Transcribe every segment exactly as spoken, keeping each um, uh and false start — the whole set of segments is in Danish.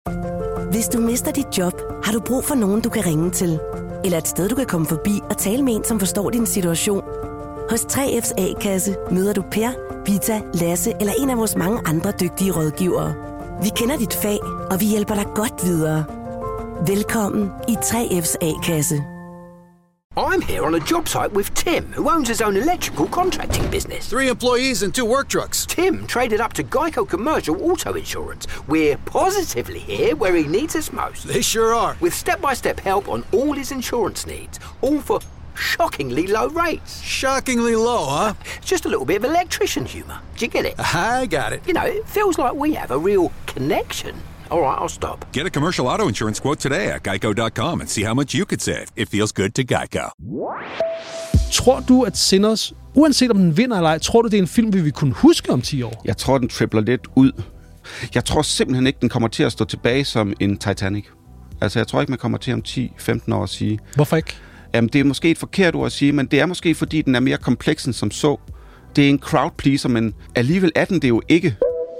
Hvis du mister dit job, har du brug for nogen, du kan ringe til. Eller et sted, du kan komme forbi og tale med en, som forstår din situation. Hos tre F's A-kasse møder du Per, Vita, Lasse eller en af vores mange andre dygtige rådgivere. Vi kender dit fag, og vi hjælper dig godt videre. Velkommen i tre F's A-kasse. I'm here on a job site with Tim, who owns his own electrical contracting business. Three employees and two work trucks. Tim traded up to Geico Commercial Auto Insurance. We're positively here where he needs us most. They sure are. With step-by-step help on all his insurance needs, all for shockingly low rates. Shockingly low, huh? Just a little bit of electrician humour. Do you get it? I got it. You know, it feels like we have a real connection. All right, I'll stop. Get a commercial auto insurance quote today at geico dot com and see how much you could save. It feels good to Geico. Tror du, at Sinners, uanset om den vinder eller ej, tror du, det er en film, vi vil kunne huske om ti år? Jeg tror, den tripler lidt ud. Jeg tror simpelthen ikke, den kommer til at stå tilbage som en Titanic. Altså, jeg tror ikke, man kommer til om ti femten år at sige. Hvorfor ikke? Jamen, det er måske et forkert ord at sige, men det er måske, fordi den er mere kompleks end som så. Det er en crowd pleaser, men alligevel er den det jo ikke.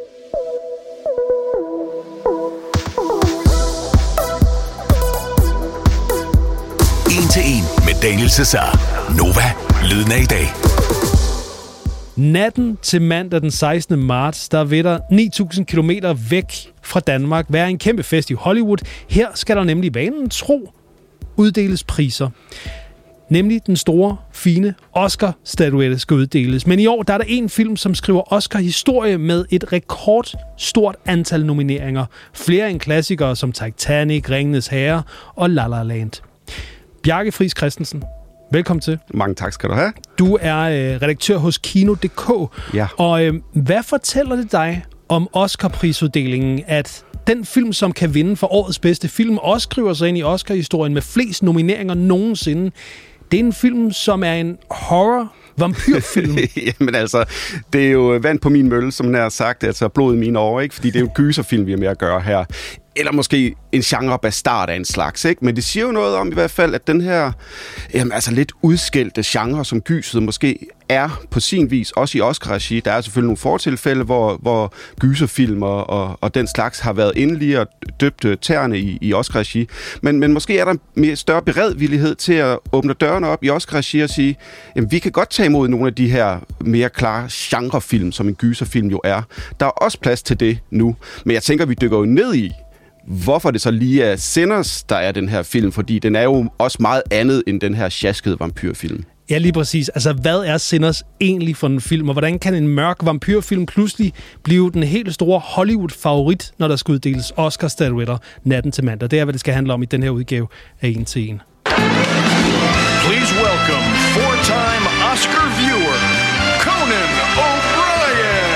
En til en med Daniel Cesar. Nova, lyden af i dag. Natten til mandag den sekstende marts, der vil der ni tusind kilometer væk fra Danmark være en kæmpe fest i Hollywood. Her skal der nemlig vanen tro uddeles priser. Nemlig den store, fine Oscar-statuette skal uddeles. Men i år der er der en film, som skriver Oscar-historie med et rekordstort antal nomineringer. Flere end klassikere som Titanic, Ringenes Herre og La La Land. Bjarke Friis Christensen, velkommen til. Mange tak skal du have. Du er øh, redaktør hos Kino punktum d k. Ja. Og øh, hvad fortæller det dig om Oscar-prisuddelingen, at den film, som kan vinde for årets bedste film, også skriver sig ind i Oscar-historien med flest nomineringer nogensinde? Det er en film, som er en horror vampyrfilm. Jamen altså, det er jo vand på min mølle, som jeg har sagt, altså blod i mine år, ikke? Fordi det er jo gyserfilm, vi har med at gøre her. Eller måske en genre-bastard af en slags, ikke? Men det siger jo noget om i hvert fald, at den her jamen, altså lidt udskældte genre, som gyset måske er på sin vis, også i Oscar-regi. Der er selvfølgelig nogle fortilfælde, hvor, hvor gyserfilm og, og, og den slags har været endelige og døbt tæerne i, i Oscar-regi. Men, men måske er der en mere større beredvillighed til at åbne dørene op i Oscar-regi og sige, jamen, vi kan godt tage imod nogle af de her mere klare genrefilm, som en gyserfilm jo er. Der er også plads til det nu. Men jeg tænker, vi dykker jo ned i, hvorfor det så lige er Sinners, der er den her film, fordi den er jo også meget andet end den her sjaskede vampyrfilm. Ja, lige præcis. Altså, hvad er Sinners egentlig for en film, og hvordan kan en mørk vampyrfilm pludselig blive den helt store Hollywood-favorit, når der skal uddeles Oscar-statuetter natten til mandag? Det er, hvad det skal handle om i den her udgave af En til En. Please welcome four-time Oscar viewer, Conan O'Brien.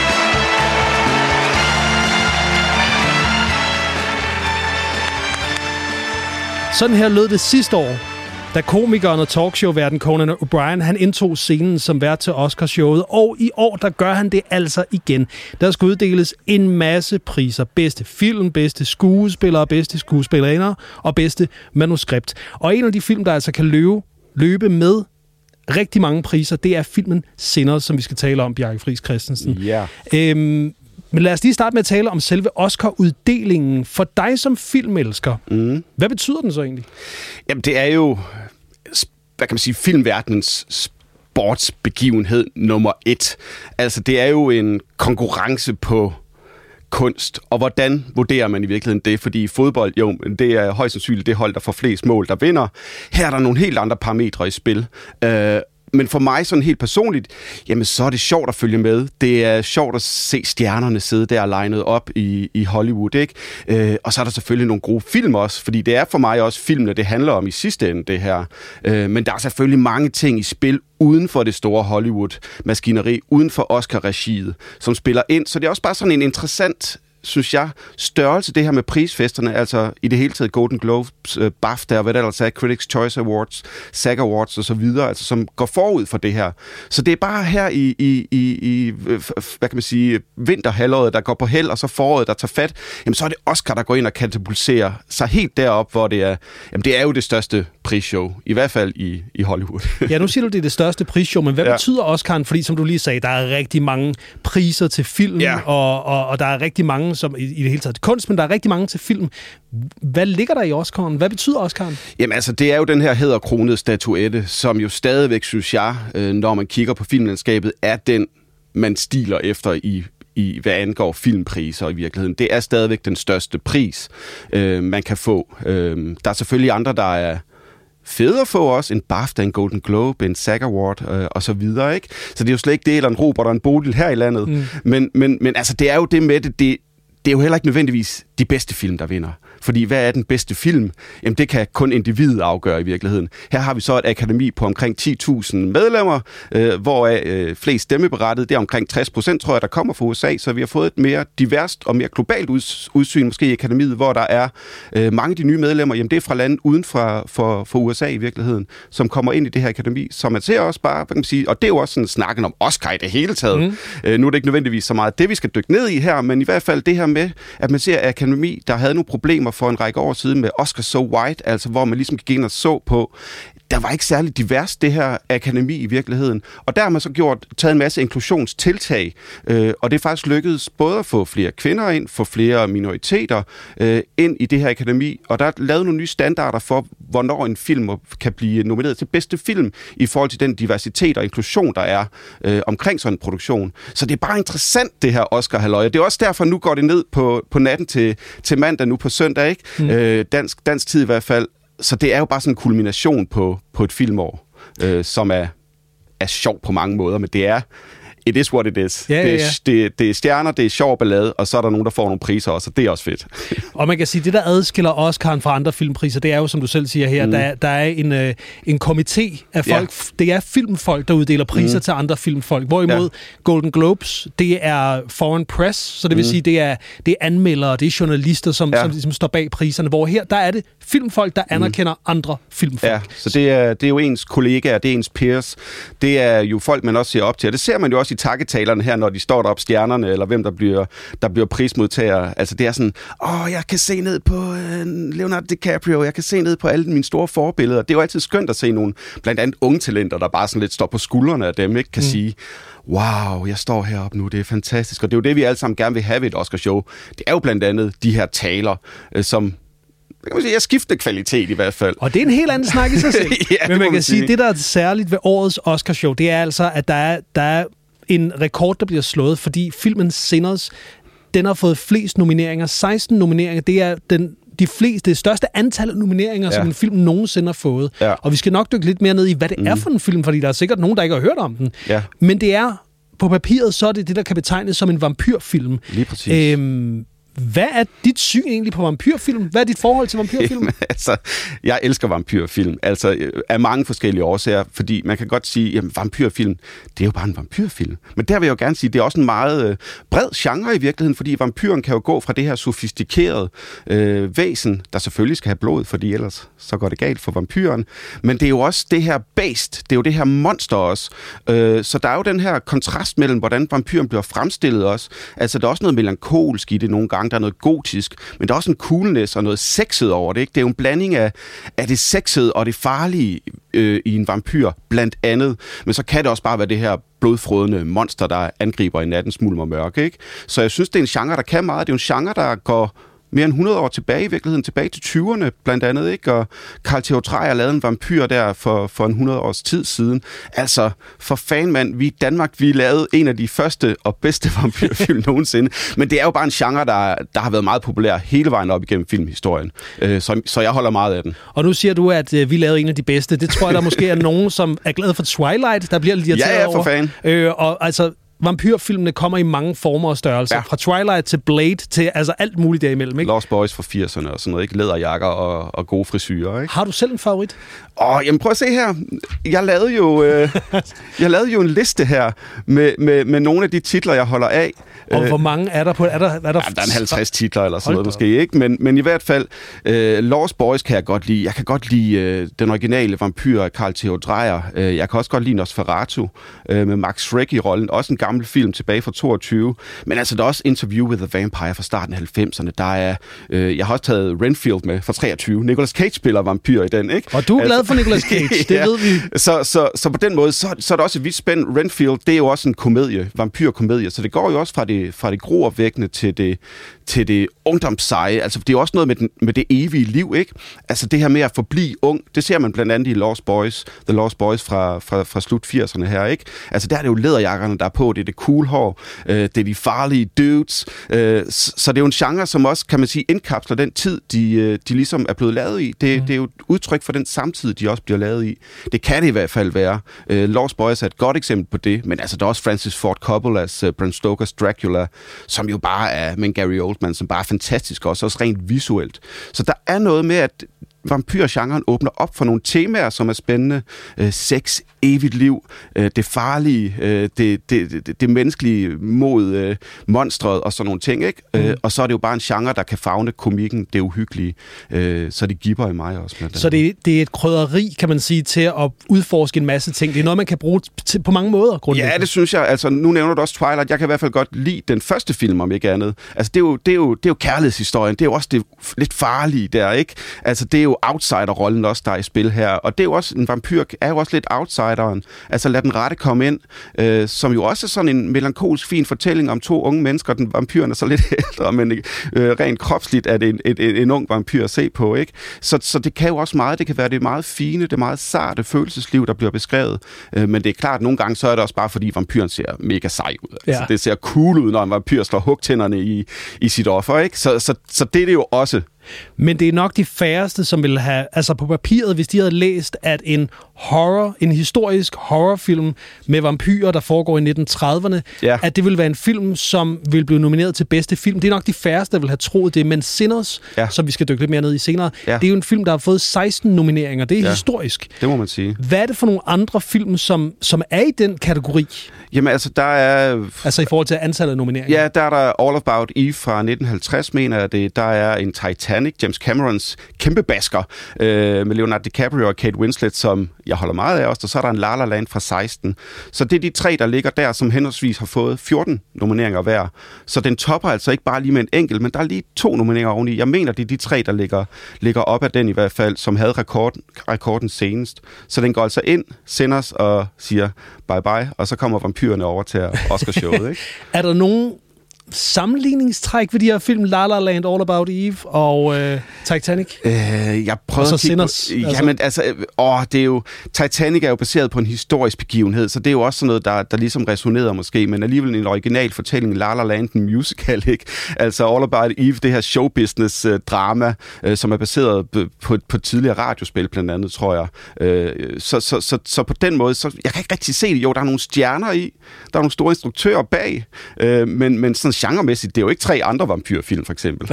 Sådan her lød det sidste år, da komikeren og talkshow-værten Conan O'Brien, han indtog scenen som vært til Oscarshowet, og i år, der gør han det altså igen. Der skal uddeles en masse priser. Bedste film, bedste skuespillere, bedste skuespillerinder og bedste manuskript. Og en af de film, der altså kan løbe, løbe med rigtig mange priser, det er filmen Sinners, som vi skal tale om, Bjarke Friis Christensen. Ja. Øhm, men lad os lige starte med at tale om selve Oscar-uddelingen. For dig som filmelsker, mm. hvad betyder den så egentlig? Jamen, det er jo, hvad kan man sige, filmverdenens sportsbegivenhed nummer et. Altså, det er jo en konkurrence på kunst, og hvordan vurderer man i virkeligheden det? Fordi i fodbold, jo, det er højst sandsynligt det hold, der får flest mål, der vinder. Her er der nogle helt andre parametre i spil. Øh, Men for mig sådan helt personligt, jamen så er det sjovt at følge med. Det er sjovt at se stjernerne sidde der legnet op i, i Hollywood, ikke? Øh, og så er der selvfølgelig nogle gode film også, fordi det er for mig også filmene, det handler om i sidste ende, det her. Øh, men der er selvfølgelig mange ting i spil uden for det store Hollywood-maskineri, uden for Oscar-regiet, som spiller ind. Så det er også bare sådan en interessant, synes jeg, størrelse, det her med prisfesterne, altså i det hele taget Golden Globes, uh, BAFTA og hvad der ellers er, Critics' Choice Awards, SAG Awards og så videre, altså som går forud for det her. Så det er bare her i, i, i, i hvad kan man sige, vinterhalvåret, der går på held, og så foråret, der tager fat, jamen så er det Oscar, der går ind og katapulterer sig helt derop, hvor det er, jamen det er jo det største prisshow, i hvert fald i, i Hollywood. Ja, nu siger du, det er det største prisshow, men hvad ja. betyder Oscar'en? Fordi som du lige sagde, der er rigtig mange priser til film, ja. og, og, og der er rigtig mange mange som i, i det hele taget til kunst, men der er rigtig mange til film. Hvad ligger der i Oscar'en? Hvad betyder Oscar'en? Jamen altså, det er jo den her hæderkronede statuette, som jo stadigvæk, synes jeg, øh, når man kigger på filmlandskabet, er den, man stiler efter i i hvad angår filmpriser i virkeligheden. Det er stadigvæk den største pris, øh, man kan få. Øh, der er selvfølgelig andre, der er fede at få også, en BAFTA, en Golden Globe, en SAG Award øh, og så videre, ikke? Så det er jo slet ikke det, eller en Robert og en Bodil her i landet. Mm. Men, men, men altså, det er jo det med det, det, det er jo heller ikke nødvendigvis de bedste film, der vinder. Fordi hvad er den bedste film? Jamen det kan kun individet afgøre i virkeligheden. Her har vi så et akademi på omkring ti tusind medlemmer, øh, hvoraf øh, flest stemmeberettet. Det er omkring tres procent, tror jeg, der kommer fra U S A. Så vi har fået et mere diverst og mere globalt udsyn måske i akademiet, hvor der er øh, mange af de nye medlemmer. Jamen det er fra lande uden for, for, for U S A i virkeligheden, som kommer ind i det her akademi. Så man ser også bare, hvad kan man sige, og det er jo også sådan snakken om Oscar i det hele taget. Mm. Øh, nu er det ikke nødvendigvis så meget det, vi skal dykke ned i her, men i hvert fald det her med, at man ser akademi, der havde nogle problemer for en række år siden med Oscar So White, altså hvor man ligesom gik ind og så på, der var ikke særlig divers det her akademi i virkeligheden. Og der har man så gjort, taget en masse inklusionstiltag, øh, og det er faktisk lykkedes både at få flere kvinder ind, få flere minoriteter øh, ind i det her akademi, og der er lavet nogle nye standarder for, hvornår en film kan blive nomineret til bedste film, i forhold til den diversitet og inklusion, der er øh, omkring sådan en produktion. Så det er bare interessant, det her Oscar-halløj. Det er også derfor, nu går det ned på, på natten til, til mandag, nu på søndag, ikke? Mm. Øh, dansk, dansk tid i hvert fald. Så det er jo bare sådan en kulmination på, på et filmår, øh, som er, er sjov på mange måder, men det er, it is what it is. Ja, det, er, ja, ja. Det, det er stjerner, det er sjov ballade, og så er der nogen, der får nogle priser også, og det er også fedt. Og man kan sige, det der adskiller Oscar'en fra andre filmpriser, det er jo, som du selv siger her, mm. der, der er en, øh, en komité af folk, ja. Det er filmfolk, der uddeler priser mm. til andre filmfolk, hvorimod ja. Golden Globes, det er foreign press, så det vil mm. sige, det er, det er anmeldere, det er journalister, som, ja. som ligesom står bag priserne, hvor her, der er det filmfolk, der anerkender mm. andre filmfolk. Ja, så det er, det er jo ens kollegaer, det er ens peers, det er jo folk, man også ser op til, og det ser man jo også i takketalerne her, når de står deroppe, stjernerne, eller hvem der bliver, der bliver prismodtagere. Altså det er sådan, åh, jeg kan se ned på øh, Leonardo DiCaprio, jeg kan se ned på alle mine store forbilleder. Det er jo altid skønt at se nogle, blandt andet unge talenter, der bare sådan lidt står på skuldrene af dem, ikke kan mm. sige, wow, jeg står heroppe nu, det er fantastisk. Og det er jo det, vi alle sammen gerne vil have ved et Oscarshow. Det er jo blandt andet de her taler, øh, som kan man sige, jeg skifter kvalitet i hvert fald. Og det er en helt anden snak i sig selv. Ja, men man, man kan sige, sige, det der er særligt ved årets Oscarshow, det er altså, at der er, der er en rekord, der bliver slået, fordi filmen Sinners, den har fået flest nomineringer. seksten nomineringer, det er den, de fleste, det største antal af nomineringer, ja. som en film nogensinde har fået. Ja. Og vi skal nok dykke lidt mere ned i, hvad det mm. er for en film, fordi der er sikkert nogen, der ikke har hørt om den. Ja. Men det er, på papiret, så er det det, der kan betegnes som en vampyrfilm. Lige præcis. Øhm, Hvad er dit syn egentlig på vampyrfilm? Hvad er dit forhold til vampyrfilm? Jamen, altså, jeg elsker vampyrfilm, altså af mange forskellige årsager, fordi man kan godt sige, at vampyrfilm, det er jo bare en vampyrfilm. Men der vil jeg jo gerne sige, at det er også en meget øh, bred genre i virkeligheden, fordi vampyren kan jo gå fra det her sofistikerede øh, væsen, der selvfølgelig skal have blod, fordi ellers så går det galt for vampyren. Men det er jo også det her beast, det er jo det her monster også. Øh, så der er jo den her kontrast mellem, hvordan vampyren bliver fremstillet også. Altså, der er også noget melankolsk i det nogle gange. Der er noget gotisk, men der er også en coolness og noget sexet over det, ikke? Det er jo en blanding af, af det sexede og det farlige øh, i en vampyr, blandt andet. Men så kan det også bare være det her blodfrødende monster, der angriber i nattens mulm og mørke, ikke? Så jeg synes, det er en genre, der kan meget. Det er jo en genre, der går mere end hundrede år tilbage i virkeligheden, tilbage til tyverne blandt andet, ikke? Og Carl Theodor Dreyer lavede en vampyr der for, for en hundrede års tid siden. Altså, for fan, mand, vi i Danmark, vi lavede en af de første og bedste vampyrfilm nogensinde. Men det er jo bare en genre, der, der har været meget populær hele vejen op igennem filmhistorien. Så, så jeg holder meget af den. Og nu siger du, at vi lavede en af de bedste. Det tror jeg, der måske er nogen, som er glade for Twilight, der bliver lidt irriteret over. Ja, ja, for fan. Øh, og altså, vampyrfilmene kommer i mange former og størrelser. Ja. Fra Twilight til Blade til altså alt muligt derimellem, ikke? Lost Boys fra firserne og sådan noget, ikke? Læderjakker og, og gode frisyrer, ikke? Har du selv en favorit? Åh, jamen prøv at se her. Jeg lavede jo, øh, jeg lavede jo en liste her med, med, med nogle af de titler, jeg holder af. Og øh, hvor mange er der på? Er der, er der, ja, der er en halvtreds titler eller sådan noget måske, ikke? Men, men i hvert fald, øh, Lost Boys kan jeg godt lide. Jeg kan godt lide øh, den originale vampyr af Carl Theodor Dreyer. Øh, jeg kan også godt lide Nosferatu øh, med Max Schreck i rollen. Også en gammel film tilbage fra toogtyve. Men altså, der er også Interview with the Vampire fra starten af halvfemserne. Der er, øh, jeg har også taget Renfield med fra treogtyve. Nicolas Cage spiller vampyr i den, ikke? Og du er glad for Nicolas Cage, det ja. ved vi. Så, så, så på den måde, så, så er der også et vidt spænd. Renfield, det er jo også en komedie, vampyrkomedie, så det går jo også fra det, fra det groopvækkende til det, til det ungdomsseje. Altså, det er jo også noget med, den, med det evige liv, ikke? Altså, det her med at forblive ung, det ser man blandt andet i Lost Boys, The Lost Boys fra, fra, fra slut firserne her, ikke? Altså, der er det jo læderjakkerne, der er på, det er det cool hår, øh, det er de farlige dudes, øh, så, så det er jo en genre, som også, kan man sige, indkapsler den tid, de, de ligesom er blevet lavet i. Det, mm. det er jo et udtryk for den samtid, de også bliver lavet i. Det kan det i hvert fald være. Øh, Lost Boys er et godt eksempel på det, men altså, der er også Francis Ford Coppola's uh, Bram Stokers Dracula, som jo bare er, med Gary Oldman, som bare er fantastisk også, også rent visuelt. Så der er noget med, at vampyrgenren åbner op for nogle temaer, som er spændende. Øh, sex, evigt liv, øh, det farlige, øh, det, det, det, det menneskelige mod øh, monstret og sådan nogle ting, ikke? Mm. Øh, og så er det jo bare en genre, der kan favne komikken, det uhyggelige. Øh, så det gibber i mig også. Så det, det er et krydderi, kan man sige, til at udforske en masse ting. Det er noget, man kan bruge til, på mange måder. Ja, det synes jeg. Altså, nu nævner du også Twilight. Jeg kan i hvert fald godt lide den første film, om ikke andet. Altså, det er jo, det er jo, det er jo kærlighedshistorien. Det er jo også det lidt farlige der, ikke? Altså, det er jo outsider-rollen også, der er i spil her. Og det er jo også, en vampyr er jo også lidt outsideren. Altså lad den rette komme ind, øh, som jo også er sådan en melankolsk fin fortælling om to unge mennesker. Den vampyren er så lidt ældre, men øh, rent kropsligt er det en, en, en, en ung vampyr at se på, ikke? Så, så det kan jo også meget, det kan være det meget fine, det meget sarte følelsesliv, der bliver beskrevet. Øh, men det er klart, at nogle gange så er det også bare, fordi vampyren ser mega sej ud. Altså, ja. Det ser cool ud, når en vampyr slår hugtænderne i, i sit offer, ikke? Så, så, så det er det jo også. Men det er nok de færreste, som vil have, altså på papiret, hvis de havde læst, at en horror, en historisk horrorfilm med vampyrer, der foregår i nitten trediverne, ja. At det vil være en film, som vil blive nomineret til bedste film. Det er nok de færreste, der vil have troet det, men Sinners, ja. Som vi skal dykke lidt mere ned i senere, ja. Det er jo en film, der har fået seksten nomineringer. Det er ja. Historisk. Det må man sige. Hvad er det for nogle andre film, som, som er i den kategori? Jamen altså, der er... Altså i forhold til antallet af nomineringer? Ja, der er der All About Eve fra nitten halvtreds, mener jeg det. Der er en Titanic, James Camerons kæmpe basker, øh, med Leonardo DiCaprio og Kate Winslet, som jeg holder meget af også, og så er der en La La Land fra seksten. Så det er de tre, der ligger der, som henholdsvis har fået fjorten nomineringer hver. Så den topper altså ikke bare lige med en enkelt, men der er lige to nomineringer oveni. Jeg mener, det er de tre, der ligger, ligger op af den i hvert fald, som havde rekorden, rekorden senest. Så den går altså ind, sender os og siger bye bye, og så kommer vampyrerne over til Oscarshowet, ikke? Er der nogen sammenligningstræk ved de her film, La La Land, All About Eve og øh, Titanic? Øh, jeg prøvede og så Sinners. På, altså. Jamen, altså, åh, det er jo, Titanic er jo baseret på en historisk begivenhed, så det er jo også sådan noget, der, der ligesom resonerer måske, men alligevel en original fortælling, La La Land, en musical, ikke? Altså All About Eve, det her showbusiness-drama, øh, som er baseret på, på, på tidligere radiospil, blandt andet, tror jeg. Øh, så, så, så, så på den måde, så jeg kan ikke rigtig se det. Jo, der er nogle stjerner i, der er nogle store instruktører bag, øh, men, men sådan genremæssigt, det er jo ikke tre andre vampyrfilm, for eksempel.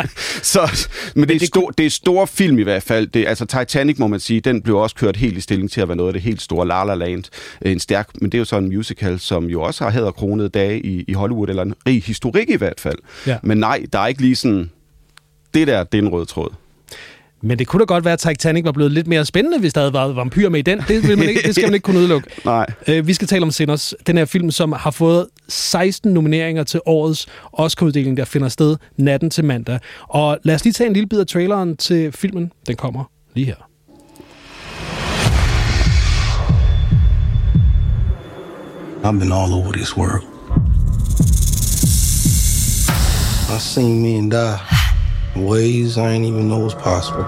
så, men det er, stor, det er store film i hvert fald. Det, altså Titanic, må man sige, den blev også kørt helt i stilling til at være noget af det helt store. La La Land, en stærk, men det er jo så en musical, som jo også har hæderkronede dage i, i Hollywood, eller en rig historik i hvert fald. Ja. Men nej, der er ikke lige sådan, det der, det er en rød tråd. Men det kunne da godt være, at Titanic var blevet lidt mere spændende, hvis der havde været vampyrer med i den. Det, vil man ikke, det skal man ikke kunne udelukke. Nej. Uh, vi skal tale om Sinners, den her film, som har fået seksten nomineringer til årets Oscar-uddeling, der finder sted natten til mandag. Og lad os lige tage en lille bid af traileren til filmen. Den kommer lige her. I've been all over this world. I've seen men die in ways I ain't even know was possible.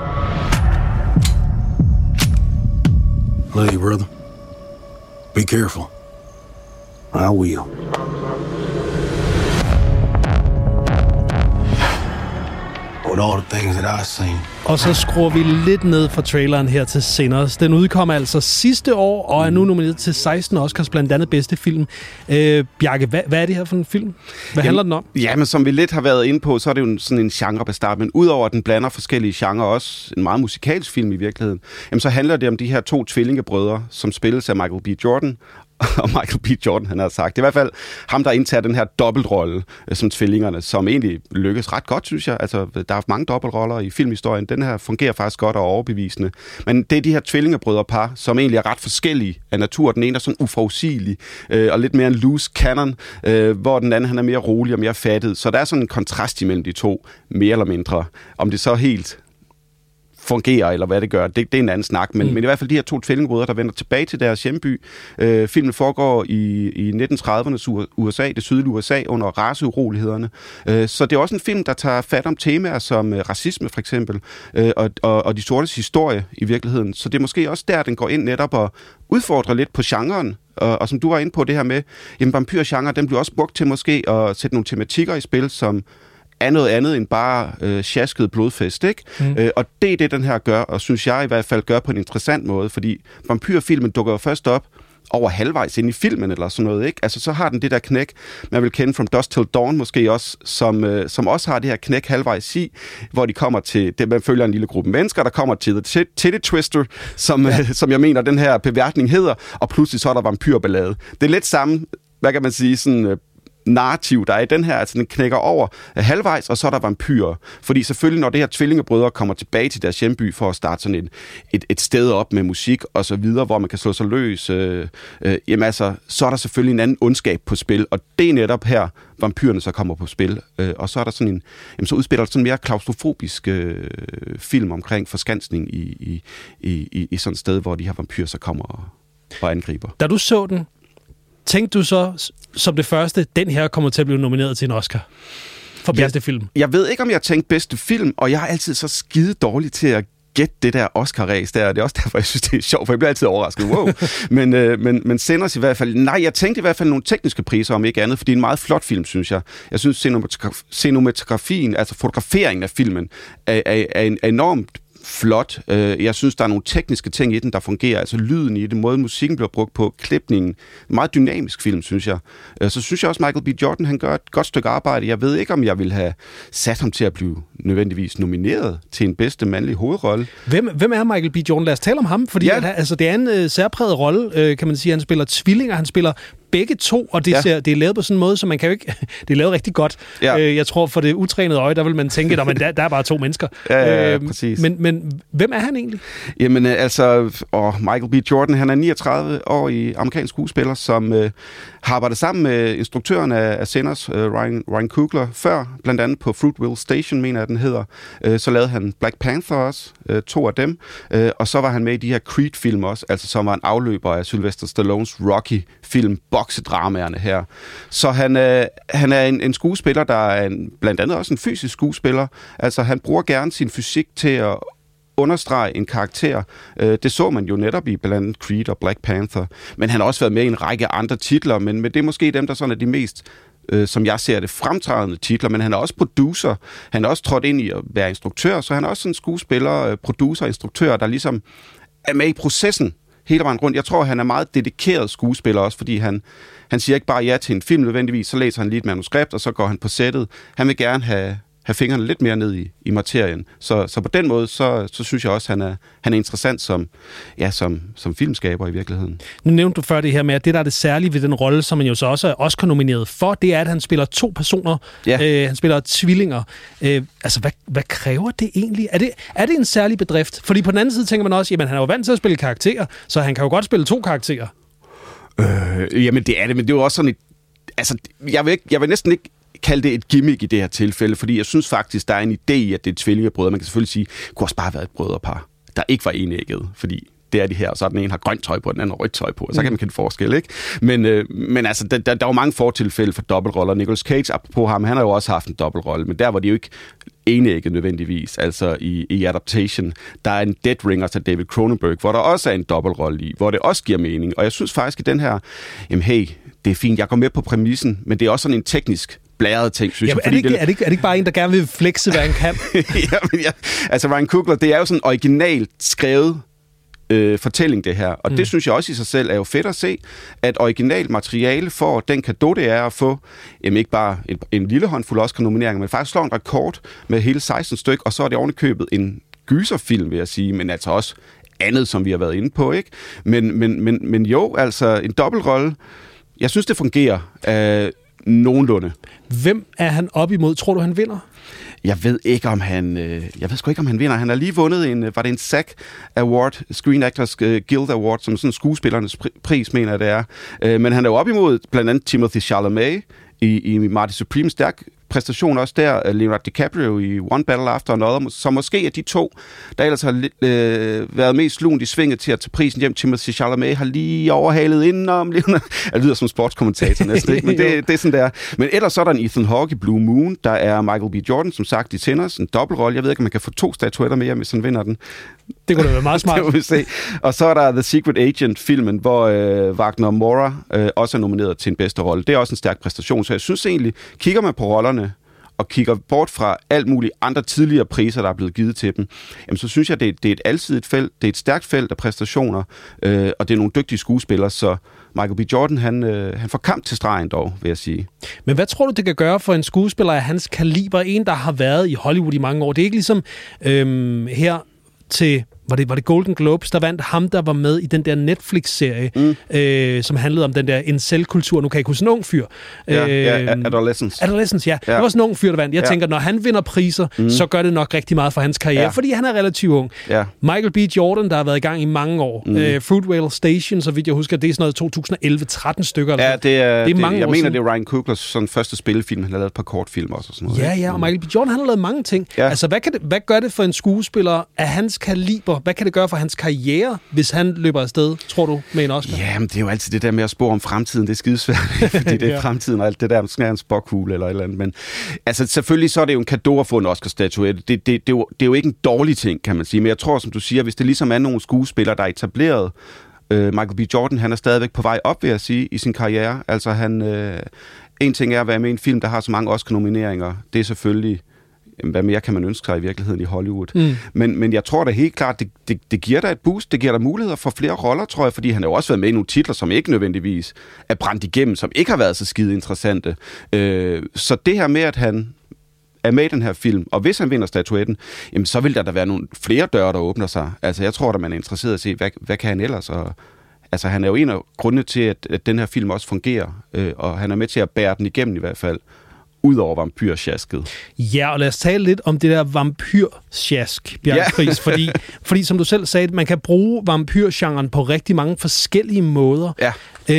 Love you, brother. Be careful. I will. With all the things that I've seen. Og så skruer vi lidt ned fra traileren her til Sinners. Den udkom altså sidste år, og er nu nomineret til seksten Oscars, blandt andet bedste film. Øh, Bjarke, hvad, hvad er det her for en film? Hvad jamen, handler den om? Ja, men som vi lidt har været inde på, så er det jo sådan en genrebestart. Men udover at den blander forskellige genrer, også en meget musikalsk film i virkeligheden, jamen, så handler det om de her to tvillingebrødre, som spilles af Michael B. Jordan og Michael B. Jordan, han har sagt. Det er i hvert fald ham, der indtager den her dobbeltrolle øh, som tvillingerne, som egentlig lykkes ret godt, synes jeg. Altså, der er mange dobbeltroller i filmhistorien. Den her fungerer faktisk godt og overbevisende. Men det er de her tvillingebrødrepar, som egentlig er ret forskellige af natur. Den ene er sådan uforudsigelig øh, og lidt mere en loose cannon, øh, hvor den anden han er mere rolig og mere fattet. Så der er sådan en kontrast imellem de to, mere eller mindre. Om det så helt fungerer, eller hvad det gør, det, det er en anden snak. Men, mm. men i hvert fald de her to tvillingbrødre, der vender tilbage til deres hjemby. Øh, filmen foregår i, i nitten tredivernes U S A, det sydlige U S A, under raceurolighederne. Øh, så det er også en film, der tager fat om temaer som øh, racisme, for eksempel, øh, og, og, og de sortes historie i virkeligheden. Så det er måske også der, den går ind netop og udfordrer lidt på genren. Og, og som du var inde på det her med, jamen vampyrgenre, den bliver også brugt til måske at sætte nogle tematikker i spil, som er noget andet end bare øh, sjasket blodfest, ikke? Mm. Øh, og det er det, den her gør, og synes jeg i hvert fald gør på en interessant måde, fordi vampyrfilmen dukker jo først op over halvvejs ind i filmen, eller sådan noget, ikke? Altså, så har den det der knæk, man vil kende From Dusk Till Dawn måske også, som, øh, som også har det her knæk halvvejs i, hvor de kommer til, det, man følger en lille gruppe mennesker, der kommer til The Titty Twister, som, ja. øh, som jeg mener, den her beværtning hedder, og pludselig så er der vampyrballade. Det er lidt samme, hvad kan man sige, sådan øh, narrativ, der er i den her, altså den knækker over halvvejs, og så er der vampyrer. Fordi selvfølgelig, når det her tvillingebrødre kommer tilbage til deres hjemby for at starte sådan et, et, et sted op med musik og så videre, hvor man kan slå sig løs, øh, øh, jamen altså, så er der selvfølgelig en anden ondskab på spil, og det er netop her, vampyrerne så kommer på spil. Øh, og så er der sådan en, jamen så udspiller der sådan en mere klaustrofobisk øh, film omkring forskansning i, i, i, i sådan et sted, hvor de her vampyrer så kommer og, og angriber. Da du så den, tænkte du så som det første, den her kommer til at blive nomineret til en Oscar for bedste jeg, film? Jeg ved ikke, om jeg tænkte bedste film, og jeg er altid så skide dårlig til at gætte det der Oscar-ræs der. Det er også derfor, jeg synes, det er sjovt, for jeg bliver altid overrasket. Wow. men, øh, men, men Sinners i hvert fald... Nej, jeg tænkte i hvert fald nogle tekniske priser, om ikke andet, for det er en meget flot film, synes jeg. Jeg synes, cinematografien, altså fotograferingen af filmen, er, er, er, er enormt flot. Jeg synes, der er nogle tekniske ting i den, der fungerer. Altså lyden i det, måden musikken bliver brugt på, klipningen. Meget dynamisk film, synes jeg. Så synes jeg også, Michael B. Jordan, han gør et godt stykke arbejde. Jeg ved ikke, om jeg ville have sat ham til at blive nødvendigvis nomineret til en bedste mandlige hovedrolle. Hvem, hvem er Michael B. Jordan? Lad os tale om ham, fordi ja. at, altså, det er en øh, særpræget rolle, øh, kan man sige. Han spiller tvillinger, han spiller begge to, og det, ja. ser, det er lavet på sådan en måde, så man kan jo ikke... Det er lavet rigtig godt. Ja. Øh, jeg tror, for det utrænede øje, der vil man tænke, at der, der er bare to mennesker. Ja, ja, ja, præcis. Men, men hvem er han egentlig? Jamen altså, åh, Michael B. Jordan, han er niogtredive år i amerikansk skuespiller, som øh, har arbejdet sammen med instruktøren af, af Sinners, øh, Ryan, Ryan Coogler, før, blandt andet på Fruitvale Station, mener jeg, den hedder. Øh, så lavede han Black Panther også, øh, to af dem, øh, og så var han med i de her Creed-film også, altså som var en afløber af Sylvester Stallones Rocky-film, boksedramaerne her. Så han, øh, han er en, en skuespiller, der er en, blandt andet også en fysisk skuespiller. Altså han bruger gerne sin fysik til at understrege en karakter. Øh, det så man jo netop i blandt andet Creed og Black Panther. Men han har også været med i en række andre titler, men, men det er måske dem, der sådan er de mest, øh, som jeg ser det, fremtrædende titler. Men han er også producer. Han er også trådt ind i at være instruktør, så han er også en skuespiller, producer, instruktør, der ligesom er med i processen hele vejen rundt. Jeg tror, han er meget dedikeret skuespiller også, fordi han, han siger ikke bare ja til en film nødvendigvis, så læser han lige et manuskript, og så går han på sættet. Han vil gerne have, have fingrene lidt mere ned i, i materien. Så, så på den måde, så, så synes jeg også, han er, han er interessant som, ja, som, som filmskaber i virkeligheden. Nu nævnte du før det her med, at det, der er det særlige ved den rolle, som man jo så også er Oscar-nomineret for, det er, at han spiller to personer. Ja. Øh, han spiller tvillinger. Øh, altså, hvad, hvad kræver det egentlig? Er det, er det en særlig bedrift? Fordi på den anden side tænker man også, jamen han er jo vant til at spille karakterer, så han kan jo godt spille to karakterer. Øh, jamen det er det, men det er jo også sådan et... Altså, jeg vil, ikke, jeg vil næsten ikke kalde det et gimmick i det her tilfælde, fordi jeg synes faktisk, der er en idé i, at det er tvillingebrødre. Man kan selvfølgelig sige, det kunne også bare have været et brødrepar, der ikke var enægget, fordi det er de her, og så er den ene har grønt tøj på, og den anden har rødt tøj på, og så kan man kende forskel, ikke? Men, øh, men altså, der, der, der er jo mange fortilfælde for dobbeltroller. Nicolas Cage, apropos ham, han har jo også haft en dobbeltrolle, men der var de jo ikke enægget nødvendigvis, altså i, i Adaptation. Der er en Dead Ringer til David Cronenberg, hvor der også er en dobbeltrolle i, hvor det også giver mening. Og jeg synes faktisk, at den her, jamen hey, det er fint, jeg går med på præmissen, men det er også sådan en teknisk blæret ting, synes Jamen, jeg. Er det, ikke, det... Er, det ikke, er det ikke bare en, der gerne vil flexe, hvad han kan? ja, men ja, altså Ryan Coogler, det er jo sådan originalt skrevet øh, fortælling, det her. Og mm. det synes jeg også i sig selv er jo fedt at se, at originalt materiale får den cadeau, det er at få, jamen ikke bare en, en lille håndfuld Oscar-nomineringer, men faktisk slår en rekord med hele seksten styk, og så er det ovenikøbet en gyserfilm, vil jeg sige, men altså også andet, som vi har været inde på, ikke? Men, men, men, men jo, altså en dobbeltrolle. Jeg synes, det fungerer øh, nogenlunde. Hvem er han op imod? Tror du, han vinder? Jeg ved ikke, om han... Øh, jeg ved sgu ikke, om han vinder. Han har lige vundet en... Var det en S A G Award? Screen Actors Guild Award, som sådan skuespillernes pris, mener jeg, det er. Øh, men han er jo op imod blandt andet Timothée Chalamet i, i Marty Supreme. Stærk præstation også der. Leonardo DiCaprio i One Battle After Another. Så måske er de to, der ellers har øh, været mest lunt i svinget til at tage prisen hjem. Timothée Chalamet har lige overhalet indenom. Leonardo. Jeg lyder som sportskommentator næsten, ikke? Men det, det er sådan der. Men ellers så er der en Ethan Hawke i Blue Moon. Der er Michael B. Jordan, som sagt, i Sinners. En dobbeltrolle. Jeg ved ikke, om man kan få to statuetter med hjem, hvis han vinder den. Det kunne da være meget smart. Det må vi se. Og så er der The Secret Agent-filmen, hvor øh, Wagner Moura øh, også er nomineret til en bedste rolle. Det er også en stærk præstation, så jeg synes egentlig, kigger man på rollerne, og kigger bort fra alt muligt andre tidligere priser, der er blevet givet til dem, jamen, så synes jeg, det, det er et alsidigt felt, det er et stærkt felt af præstationer, øh, og det er nogle dygtige skuespillere, så Michael B. Jordan, han, øh, han får kamp til stregen dog, vil jeg sige. Men hvad tror du, det kan gøre for en skuespiller af hans kaliber, en, der har været i Hollywood i mange år? Det er ikke ligesom øh, her til... Var det, var det Golden Globes, der vandt ham, der var med i den der Netflix-serie, mm. øh, som handlede om den der incel-kultur. Nu kan jeg ikke huske sådan en ung fyr. Ja, øh, ja, Adolescence. Adolescence, ja. ja. Det var sådan en ung fyr, der vandt. Jeg ja. tænker, når han vinder priser, mm. så gør det nok rigtig meget for hans karriere, ja. fordi han er relativt ung. Ja. Michael B. Jordan, der har været i gang i mange år. Mm. Øh, Fruitvale Station, så vidt jeg husker, det er sådan noget to tusind og elleve tretten stykker. Ja, det er, det er mange det, jeg år mener, siden. det er Ryan Coogler's sådan første spillefilm. Han har lavet et par kortfilm også og sådan noget. Ja, ja, og Michael B. Jordan, han har lavet mange ting. Ja. Altså, hvad, kan det, hvad gør det for en skuespiller af hans kaliber? Hvad kan det gøre for hans karriere, hvis han løber afsted, tror du, med en Oscar? Jamen, det er jo altid det der med at spå om fremtiden. Det er skidesvært, fordi det er ja. fremtiden og alt det der, sådan en spåkugle eller et eller andet. Men altså, selvfølgelig så er det jo en cadeau at få en Oscar-statuette. Det, det, det, er jo, det er jo ikke en dårlig ting, kan man sige. Men jeg tror, som du siger, hvis det ligesom er nogle skuespillere, der er etableret, øh, Michael B. Jordan, han er stadigvæk på vej op, vil jeg sige, i sin karriere. Altså, han... Øh, en ting er at være med i en film, der har så mange Oscar-nomineringer. Det er selvfølgelig... Hvad mere kan man ønske sig i virkeligheden i Hollywood? Mm. Men, men jeg tror da helt klart, det, det, det giver dig et boost, det giver dig muligheder for flere roller, tror jeg, fordi han har jo også været med i nogle titler, som ikke nødvendigvis er brændt igennem, som ikke har været så skide interessante. Øh, så det her med, at han er med i den her film, og hvis han vinder statuetten, jamen, så vil der da være nogle flere døre, der åbner sig. Altså, jeg tror, at man er interesseret i at se, hvad, hvad kan han ellers? Og, altså, han er jo en af grundene til, at, at den her film også fungerer, øh, og han er med til at bære den igennem i hvert fald. Udover vampyrsjasket. Ja, og lad os tale lidt om det der vampyrsjask, Bjarne Friis, ja. fordi, fordi som du selv sagde, man kan bruge vampyrgenren på rigtig mange forskellige måder. Ja.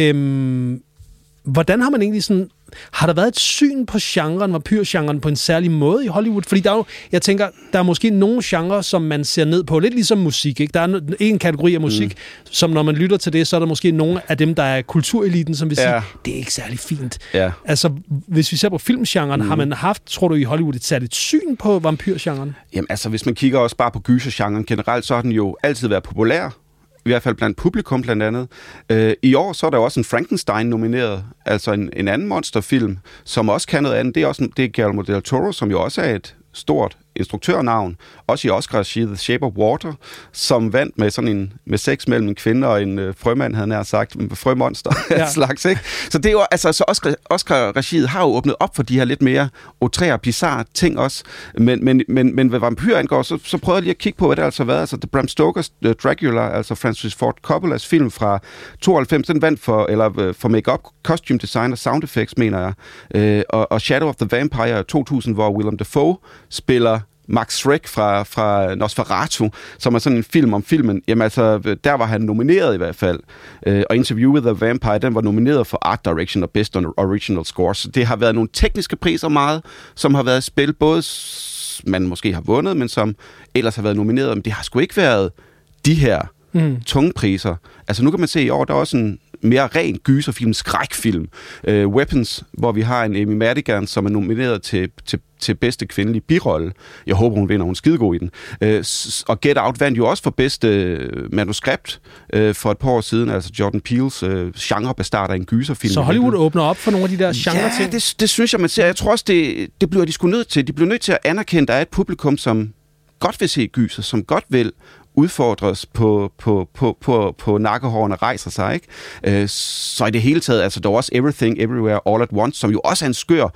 Øhm, hvordan har man egentlig sådan... Har der været et syn på genren, vampyrgenren, på en særlig måde i Hollywood? Fordi der er jo, jeg tænker, der er måske nogle genrer, som man ser ned på, lidt ligesom musik, ikke? Der er en kategori af musik, mm. som når man lytter til det, så er der måske nogle af dem, der er kultureliten, som vil ja. sige, det er ikke særlig fint. Ja. Altså, hvis vi ser på filmgenren, mm. har man haft, tror du, i Hollywood et særligt syn på vampyrgenren? Jamen altså, hvis man kigger også bare på gysergenren generelt, så har den jo altid været populær. I hvert fald blandt publikum blandt andet. Øh, I år så er der også en Frankenstein nomineret, altså en, en anden monsterfilm, som også kan noget andet. Det er også det er Guillermo del Toro, som jo også er et stort instruktørnavn, også i Oscar-regi The Shape of Water, som vandt med sådan en med sex mellem en kvinde og en øh, frømand, havde nær sagt, en frømonster ja. slags, ikke? Så det er jo, altså, så Oscar, Oscar-regiet har jo åbnet op for de her lidt mere outrære, bizarre ting også, men, men, men, men hvad vampyr angår, så, så prøvede jeg lige at kigge på, hvad det altså har været. Altså, The Bram Stoker's uh, Dracula, altså Francis Ford Coppolas film fra tooghalvfems, den vandt for, eller, uh, for make-up, costume design og sound effects, mener jeg, uh, og, og Shadow of the Vampire to tusind, hvor Willem Dafoe spiller Max Schreck fra, fra Nosferatu, som er sådan en film om filmen. Jamen altså, der var han nomineret i hvert fald. Øh, og Interview with the Vampire, den var nomineret for Art Direction og Best Original Score. Så det har været nogle tekniske priser meget, som har været i spil, både man måske har vundet, men som ellers har været nomineret. Men det har sgu ikke været de her mm. tunge priser. Altså nu kan man se i år, der er også en mere ren gyserfilm, skrækfilm. Uh, Weapons, hvor vi har en Amy Madigan, som er nomineret til, til, til bedste kvindelige birolle. Jeg håber, hun vinder, hun er skidegod i den. Uh, og Get Out vandt jo også for bedste manuskript uh, for et par år siden, altså Jordan Peele's uh, genrebestart af en gyserfilm. Så Hollywood åbner op for nogle af de der genre-ting? Ja, det, det synes jeg, man ser. Jeg tror også, det, det bliver de sgu nødt til. De bliver nødt til at anerkende, at der er et publikum, som godt vil se gyser, som godt vil udfordres på, på, på, på, på nakkehårene rejser sig, ikke? Øh, så i det hele taget, altså der er også Everything, Everywhere, All at Once, som jo også er en skør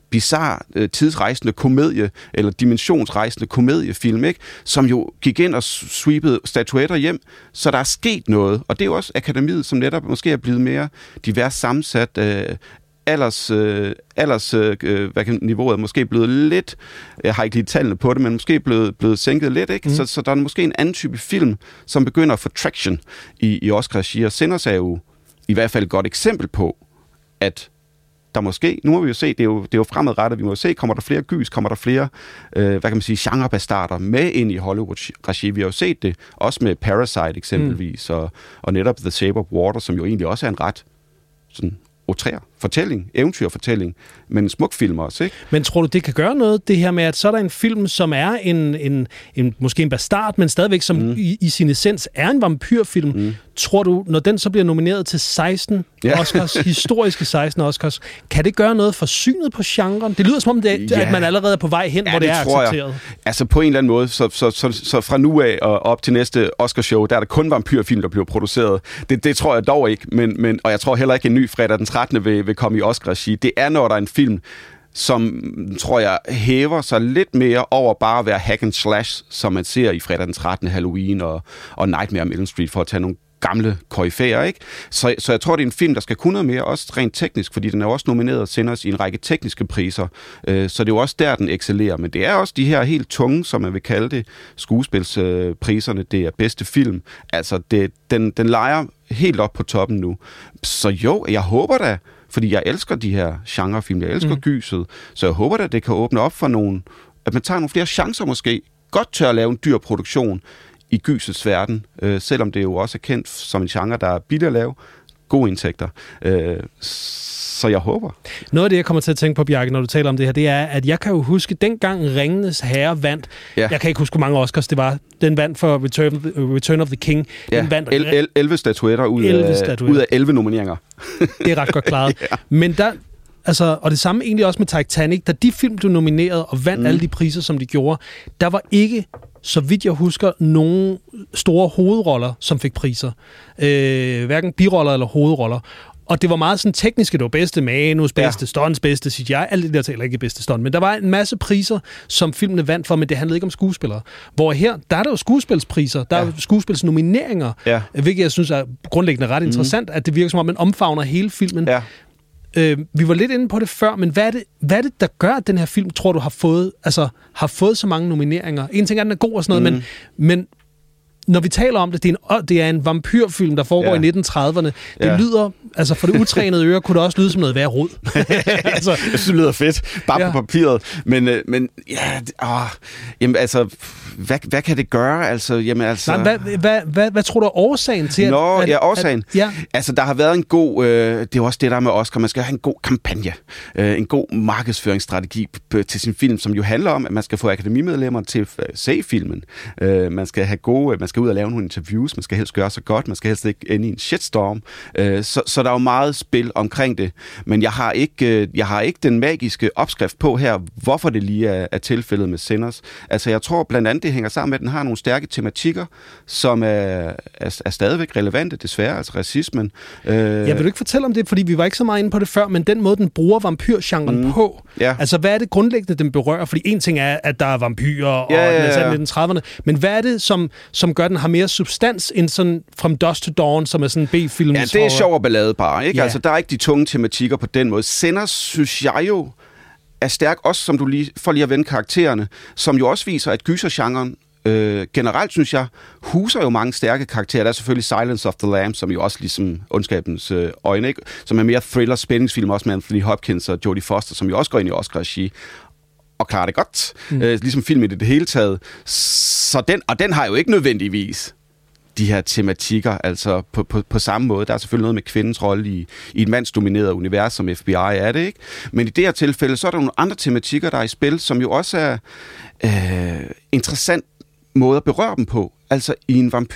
bizarre, øh, tidsrejsende komedie, eller dimensionsrejsende komediefilm, ikke? Som jo gik ind og sweepede statuetter hjem, så der er sket noget. Og det er jo også akademiet, som netop måske er blevet mere divers sammensat. Øh, alders, øh, alders øh, hvad kan, niveauet er måske blevet lidt, jeg har ikke lige tallene på det, men måske blevet, blevet sænket lidt, ikke? Mm. Så, så der er måske en anden type film, som begynder at få traction i, i Oscar-regi, og Sinners er jo i hvert fald et godt eksempel på, at der måske, nu må vi jo se, det er jo, det er jo fremadrettet, vi må jo se, kommer der flere gys, kommer der flere, øh, hvad kan man sige, genrebastarter med ind i Hollywood-regi. Vi har jo set det, også med Parasite eksempelvis, mm. og, og netop The Shape of Water, som jo egentlig også er en ret sådan outré fortælling, eventyrfortælling, men en smuk film også, ikke? Men tror du, det kan gøre noget, det her med, at så er der en film, som er en, en, en måske en bastard, men stadigvæk som mm. i, i sin essens er en vampyrfilm. Mm. Tror du, når den så bliver nomineret til seksten ja. Oscars, historiske seksten Oscars, kan det gøre noget for synet på genren? Det lyder som om, det, ja. at man allerede er på vej hen, ja, hvor det, det er accepteret. Jeg. Altså på en eller anden måde, så, så, så, så fra nu af og op til næste Oscarshow, der er der kun vampyrfilm, der bliver produceret. Det, det tror jeg dog ikke, men, men, og jeg tror heller ikke, en ny fredag den trettende vil, vil komme i Oscar-regi. Det er, når der er en film, som, tror jeg, hæver sig lidt mere over bare at være hack and slash, som man ser i fredag den trettende, Halloween og, og Nightmare on Elm Street, for at tage nogle gamle koryfæer, ikke? Så, så jeg tror, det er en film, der skal kunne noget mere, også rent teknisk, fordi den er også nomineret og sender os i en række tekniske priser. Øh, så det er jo også der, den excellerer. Men det er også de her helt tunge, som man vil kalde det, skuespilspriserne. Det er bedste film. Altså, det, den, den leger helt op på toppen nu. Så jo, jeg håber da, fordi jeg elsker de her genrefilm, jeg elsker mm. gyset, så jeg håber da, at det kan åbne op for nogle, at man tager nogle flere chancer måske, godt til at lave en dyr produktion i gysets verden, øh, selvom det jo også er kendt som en genre, der er billig at lave, gode indtægter. Øh, så jeg håber. Noget af det, jeg kommer til at tænke på, Bjarke, når du taler om det her, det er, at jeg kan jo huske, dengang Ringenes Herre vandt, ja. jeg kan ikke huske, hvor mange Oscars det var, den vandt for Return, Return of the King. Ja, den vandt el- el- elleve statuetter ud, elleve af, statuetter. ud af elleve nomineringer. Det er ret godt klaret. ja. Men der, altså, og det samme egentlig også med Titanic, da de film blev nomineret og vandt mm. alle de priser, som de gjorde, der var ikke, så vidt jeg husker, nogle store hovedroller, som fik priser. Øh, hverken biroller eller hovedroller. Og det var meget sådan tekniske, det var bedste manus, bedste ja. stunts, bedste C G I, alt det der taler ikke bedste stunt, men der var en masse priser, som filmene vandt for, men det handlede ikke om skuespillere. Hvor her, der er der jo skuespilspriser, der ja. er skuespilsnomineringer, ja. hvilket jeg synes er grundlæggende ret interessant, mm. at det virker som om, man omfavner hele filmen. Ja. Øh, vi var lidt inde på det før, men hvad er det, hvad er det, der gør, at den her film, tror du, har fået, altså, har fået så mange nomineringer? En ting er, at den er god og sådan noget, mm. men, men når vi taler om det, det er en, det er en vampyrfilm, der foregår ja. i nitten trediverne. Det ja. lyder, altså for det utrænede øre, kunne det også lyde som noget værre rod. altså, jeg synes, det lyder fedt, bare ja. på papiret. Men, men ja, åh, jamen altså, hvad, hvad kan det gøre? Altså, jamen altså... Nej, hvad, hvad, hvad, hvad tror du er årsagen til, at... Nå, at, ja, årsagen. At, ja. Altså, der har været en god... Øh, det er også det, der med Oscar. Man skal have en god kampagne. Øh, en god markedsføringsstrategi p- til sin film, som jo handler om, at man skal få akademimedlemmer til at se filmen. Øh, man skal have gode... Man skal ud og lave nogle interviews. Man skal helst gøre så godt. Man skal helst ikke ende i en shitstorm. Øh, så, så der er jo meget spil omkring det. Men jeg har ikke, jeg har ikke den magiske opskrift på her, hvorfor det lige er, er tilfældet med Sinners. Altså, jeg tror blandt andet, det hænger sammen med, at den har nogle stærke tematikker, som er, er, er stadigvæk relevante, desværre, altså racismen. Øh... Jeg vil du ikke fortælle om det, fordi vi var ikke så meget inde på det før, men den måde, den bruger vampyrgenren mm. på, ja. altså, hvad er det grundlæggende, den berører? Fordi en ting er, at der er vampyrer, og ja, ja, ja. nitten trediverne, men hvad er det, som, som gør, den har mere substans end sådan From Dusk to Dawn, som er sådan en B-film? Ja, det er sjov og ballade bare, ikke? Ja. Altså, der er ikke de tunge tematikker på den måde. Sinners, synes jeg jo, er stærk, også som du lige, for lige at vende karaktererne, som jo også viser, at gysergenren øh, generelt, synes jeg, huser jo mange stærke karakterer. Der er selvfølgelig Silence of the Lambs, som jo også ligesom Ondskabens øh, øjne, ikke? Som er mere thriller-spændingsfilm, også med Anthony Hopkins og Jodie Foster, som jo også går ind i Oscar-regi og klarer det godt. Mm. Øh, ligesom film i det, det hele taget. Så den, og den har jo ikke nødvendigvis de her tematikker, altså på, på, på samme måde. Der er selvfølgelig noget med kvindens rolle i, i et mandsdomineret univers, som F B I er det, ikke? Men i det her tilfælde, så er der nogle andre tematikker, der er i spil, som jo også er øh, interessant måde at berøre dem på. Altså i en vampyrfilm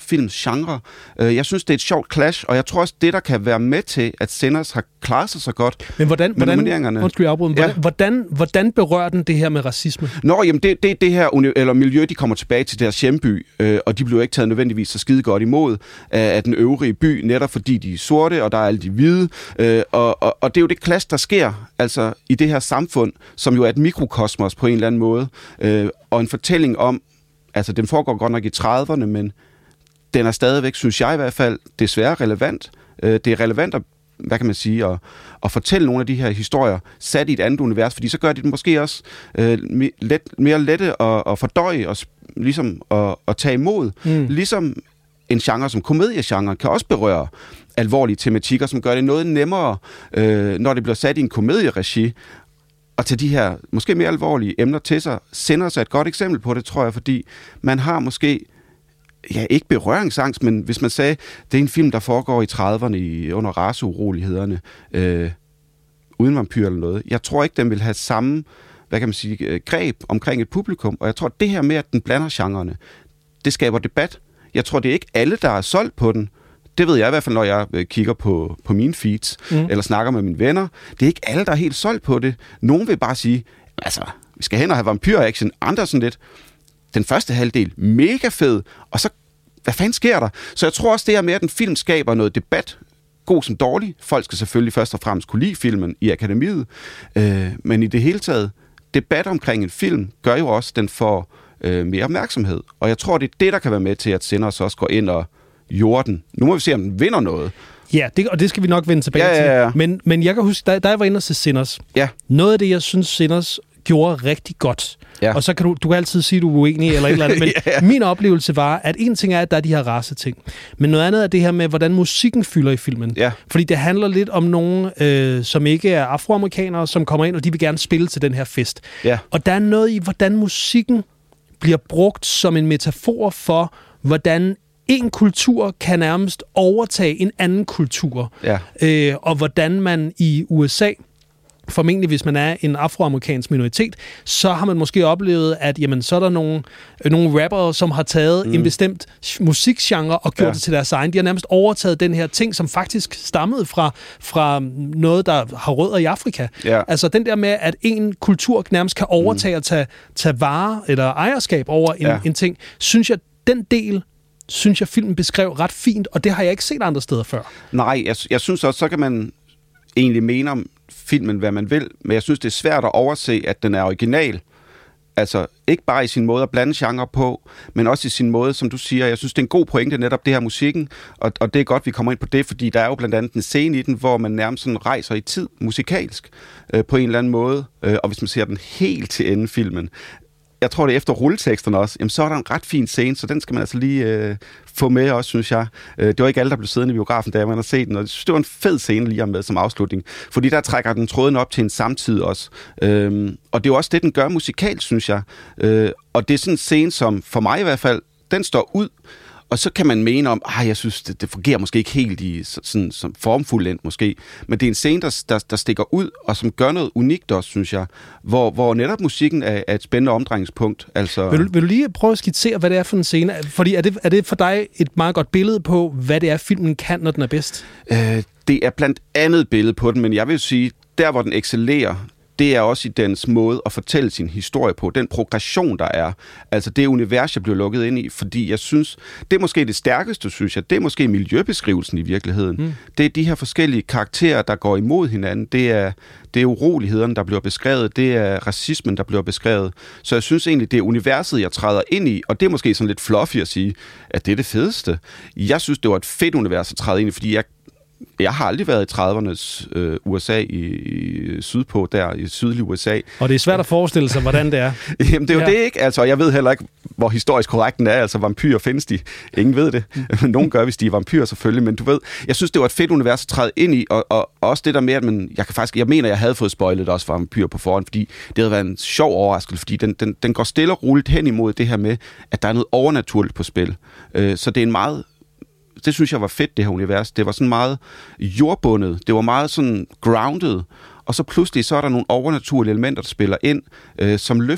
films genre. Øh, jeg synes, det er et sjovt clash, og jeg tror også, det der kan være med til, at Sinners har klaret sig så godt. Men hvordan, med hvordan, undskyld, afbryde, hvordan, ja. hvordan, hvordan berører den det her med racisme? Nå, jamen det, det, det her uni- eller miljø, de kommer tilbage til deres hjemby, øh, og de bliver ikke taget nødvendigvis så skide godt imod af, af den øvrige by, netop fordi de er sorte, og der er alle de hvide. Øh, og, og, og det er jo det clash, der sker altså i det her samfund, som jo er et mikrokosmos på en eller anden måde, øh, og en fortælling om, altså den foregår godt nok i trediverne, men den er stadigvæk, synes jeg i hvert fald, desværre relevant. Øh, det er relevant at, hvad kan man sige, at, at fortælle nogle af de her historier sat i et andet univers, fordi så gør de det måske også øh, let, mere lette at, at fordøje og ligesom at, at tage imod. Mm. Ligesom en genre som komediegenre kan også berøre alvorlige tematikker, som gør det noget nemmere, øh, når det bliver sat i en komedieregi, at tage de her måske mere alvorlige emner til sig. Sender sig et godt eksempel på det, tror jeg, fordi man har måske, ja, ikke berøringsangst, men hvis man sagde, det er en film, der foregår i trediverne i, under raceurolighederne, øh, uden vampyr eller noget. Jeg tror ikke, den vil have samme, hvad kan man sige, greb omkring et publikum, og jeg tror, det her med, at den blander genrerne, det skaber debat. Jeg tror, det er ikke alle, der er solgt på den. Det ved jeg i hvert fald, når jeg kigger på, på mine feeds, mm. eller snakker med mine venner. Det er ikke alle, der er helt solgt på det. Nogen vil bare sige, altså, vi skal hen og have vampyr-action. Andre sådan lidt, den første halvdel, mega fed, og så, hvad fanden sker der? Så jeg tror også, det her med, at en film skaber noget debat, god som dårlig. Folk skal selvfølgelig først og fremmest kunne lide filmen i akademiet, øh, men i det hele taget, debat omkring en film, gør jo også, at den får øh, mere opmærksomhed. Og jeg tror, det er det, der kan være med til, at Sinners også går ind og jorden. Nu må vi se, om den vinder noget. Ja, det, og det skal vi nok vende tilbage ja, ja, ja. til. Men, men jeg kan huske, da, da jeg var inde og se Sinners, ja. noget af det, jeg synes, Sinners gjorde rigtig godt, ja. og så kan du, du kan altid sige, du er uenig eller et eller andet, men ja, ja. min oplevelse var, at en ting er, at der er de her raceting, men noget andet er det her med, hvordan musikken fylder i filmen. Ja. Fordi det handler lidt om nogen, øh, som ikke er afroamerikanere, som kommer ind, og de vil gerne spille til den her fest. Ja. Og der er noget i, hvordan musikken bliver brugt som en metafor for, hvordan en kultur kan nærmest overtage en anden kultur. Ja. Øh, og hvordan man i U S A, formentlig hvis man er en afroamerikansk minoritet, så har man måske oplevet, at jamen, så er der nogle, nogle rappere, som har taget mm. en bestemt musikgenre og gjort ja. det til deres egen. De har nærmest overtaget den her ting, som faktisk stammede fra, fra noget, der har rødder i Afrika. Ja. Altså den der med, at en kultur nærmest kan overtage mm. og tage, tage vare eller ejerskab over en, ja. en ting, synes jeg, den del synes jeg, filmen beskrev ret fint, og det har jeg ikke set andre steder før. Nej, jeg, jeg synes også, så kan man egentlig mene om filmen, hvad man vil, men jeg synes, det er svært at overse, at den er original. Altså, ikke bare i sin måde at blande genre på, men også i sin måde, som du siger, jeg synes, det er en god pointe, netop det her musikken, og, og det er godt, vi kommer ind på det, fordi der er jo blandt andet en scene i den, hvor man nærmest sådan rejser i tid, musikalsk, øh, på en eller anden måde, øh, og hvis man ser den helt til enden filmen, jeg tror, det er efter rulleteksterne også, jamen, så er der en ret fin scene, så den skal man altså lige øh, få med også, synes jeg. Øh, det var ikke alle, der blev siddende i biografen, da jeg var inde og se den, og jeg synes, det var en fed scene lige med som afslutning, fordi der trækker den tråden op til en samtid også. Øh, og det er jo også det, den gør musikalt, synes jeg. Øh, og det er sådan en scene, som for mig i hvert fald, den står ud, og så kan man mene om, at jeg synes, det, det fungerer måske ikke helt i sådan som formfuldendt måske, men det er en scene, der, der, der stikker ud, og som gør noget unikt også, synes jeg, hvor, hvor netop musikken er, er et spændende omdrejningspunkt. Altså... Vil, du, vil du lige prøve at skitsere, hvad det er for en scene? Fordi er det, er det for dig et meget godt billede på, hvad det er, filmen kan, når den er bedst? Øh, det er blandt andet et billede på den, men jeg vil sige, der hvor den excellerer, det er også i dens måde at fortælle sin historie på. Den progression, der er. Altså det univers, jeg blev lukket ind i. Fordi jeg synes, det er måske det stærkeste, synes jeg. Det er måske miljøbeskrivelsen i virkeligheden. Mm. Det er de her forskellige karakterer, der går imod hinanden. Det er, det er urolighederne, der bliver beskrevet. Det er racismen, der bliver beskrevet. Så jeg synes egentlig, det er universet, jeg træder ind i. Og det er måske sådan lidt fluffy at sige, at det er det fedeste. Jeg synes, det var et fedt univers at træde ind i, fordi jeg Jeg har aldrig været i tredivernes øh, U S A i, i sydpå, der i sydlige U S A. Og det er svært at forestille sig, hvordan det er. Jamen, det er jo ja. det, ikke? Altså, jeg ved heller ikke, hvor historisk korrekt den er. Altså, vampyrer findes de. Ingen ved det. Mm. Nogen gør, hvis de er vampyrer, selvfølgelig. Men du ved, jeg synes, det var et fedt univers at træde ind i. Og, og også det der med, at man, jeg kan faktisk, jeg mener, jeg havde fået spoilet også for vampyrer på forhånd, fordi det havde været en sjov overraskelse, fordi den, den, den går stille og roligt hen imod det her med, at der er noget overnaturligt på spil. Øh, så det er en meget... Det synes jeg var fedt, det her univers. Det var sådan meget jordbundet. Det var meget sådan grounded. Og så pludselig så er der nogle overnaturlige elementer, der spiller ind, øh, som løfter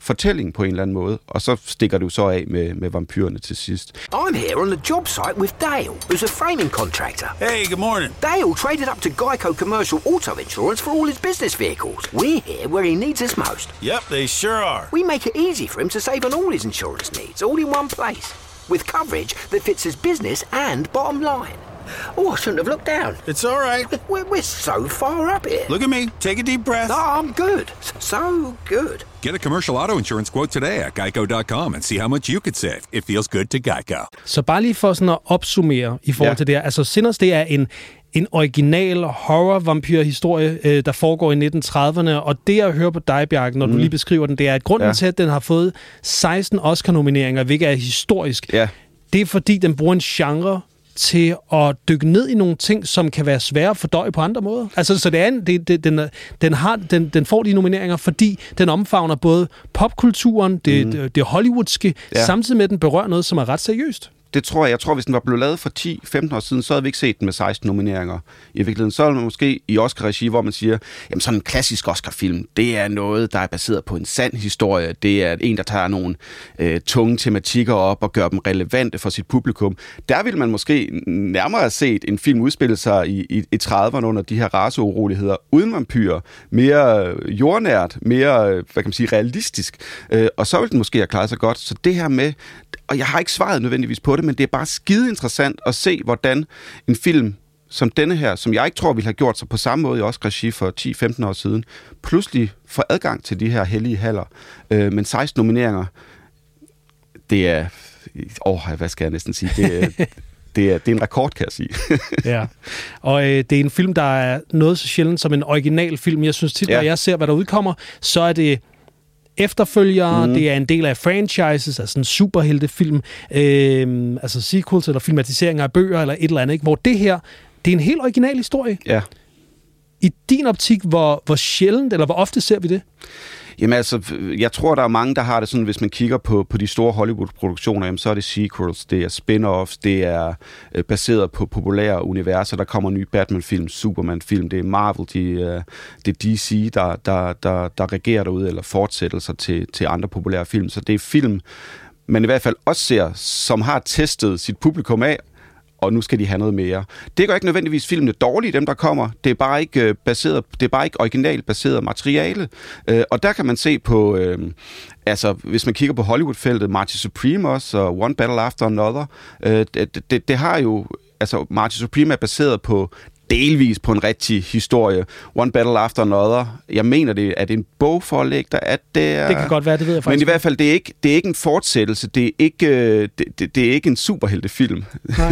fortælling på en eller anden måde, og så stikker du så af med, med vampyrerne til sidst. I'm here on the job site with Dale, who's a framing contractor. Hey, good morning. Dale traded up to Geico Commercial Auto Insurance for all his business vehicles. We're here where he needs us most. Yep, they sure are. We make it easy for him to save on all his insurance needs, all in one place, with coverage that fits his business and bottom line. Oh, I shouldn't have looked down. It's all right. We're, we're so far up here. Look at me. Take a deep breath. No, I'm good. So good. Get a commercial auto insurance quote today at geico dot com and see how much you could save. It feels good to Geico. Så bare lige for sådan at opsummere i forhold Ja. til det her. Altså Sinners, det er en, en original horror-vampyr-historie, øh, der foregår i nitten trediverne. Og det, jeg hører på dig, Bjarke, når mm. du lige beskriver den, det er, at grunden Ja. til, at den har fået seksten Oscar-nomineringer, hvilket er historisk, Ja. det er, fordi den bruger en genre til at dykke ned i nogle ting, som kan være svære at fordøje på andre måder. Altså, så det er en, det, det, den, er- den, har, den, den får de nomineringer, fordi den omfavner både popkulturen, det, mm. det, det hollywoodske, Ja. samtidig med, at den berører noget, som er ret seriøst. Det tror jeg. Jeg tror, hvis den var blevet lavet for ti femten år siden, så havde vi ikke set den med seksten nomineringer. I virkeligheden, så er man måske i Oscar-regi, hvor man siger, jamen sådan en klassisk Oscar-film, det er noget, der er baseret på en sand historie. Det er en, der tager nogle øh, tunge tematikker op og gør dem relevante for sit publikum. Der vil man måske nærmere have set en film udspille sig i, i, i trediverne under de her raceuroligheder, uden vampyrer, mere jordnært, mere, hvad kan man sige, realistisk. Øh, og så vil den måske have klaret sig godt. Så det her med, og jeg har ikke svaret nødvendigvis på det, men det er bare skide interessant at se, hvordan en film som denne her, som jeg ikke tror ville have gjort sig på samme måde i Oscar-regi for ti femten år siden, pludselig får adgang til de her hellige haller. Øh, men seksten nomineringer, det er... Åh, hvad skal jeg næsten sige? Det er, det er, det er en rekord, kan jeg sige. Ja, og øh, det er en film, der er noget så sjældent som en original film. Jeg synes tit, Ja. når jeg ser, hvad der udkommer, så er det efterfølgere, mm. det er en del af franchises, altså en superheltefilm, øh, altså sequels eller filmatiseringer af bøger eller et eller andet, ikke? Hvor det her, det er en helt original historie. Ja. I din optik, hvor, hvor sjældent, eller hvor ofte ser vi det? Jamen altså, jeg tror, der er mange, der har det sådan, hvis man kigger på, på de store Hollywood-produktioner, jamen, så er det sequels, det er spin-offs, det er øh, baseret på populære universer, der kommer nye Batman-film, Superman-film, det er Marvel, de, øh, det er D C, der, der, der, der regerer derude, eller fortsættelser til, til andre populære film. Så det er film, man i hvert fald også ser, som har testet sit publikum af, og nu skal de have noget mere. Det gør ikke nødvendigvis filmene dårlige, dem der kommer. Det er bare ikke øh, baseret, det er bare ikke originalt baseret materiale. Øh, og der kan man se på, øh, altså hvis man kigger på Hollywood-feltet, Marty Supreme også, og One Battle After Another, øh, det, det, det har jo, altså Marty Supreme er baseret på delvis på en rigtig historie. One Battle After Another. Jeg mener, det er det en bogforlæg, der at det er... Det kan godt være, det ved jeg faktisk. Men i hvert fald, det er ikke, det er ikke en fortsættelse. Det er ikke, det, det, det er ikke en superheltefilm.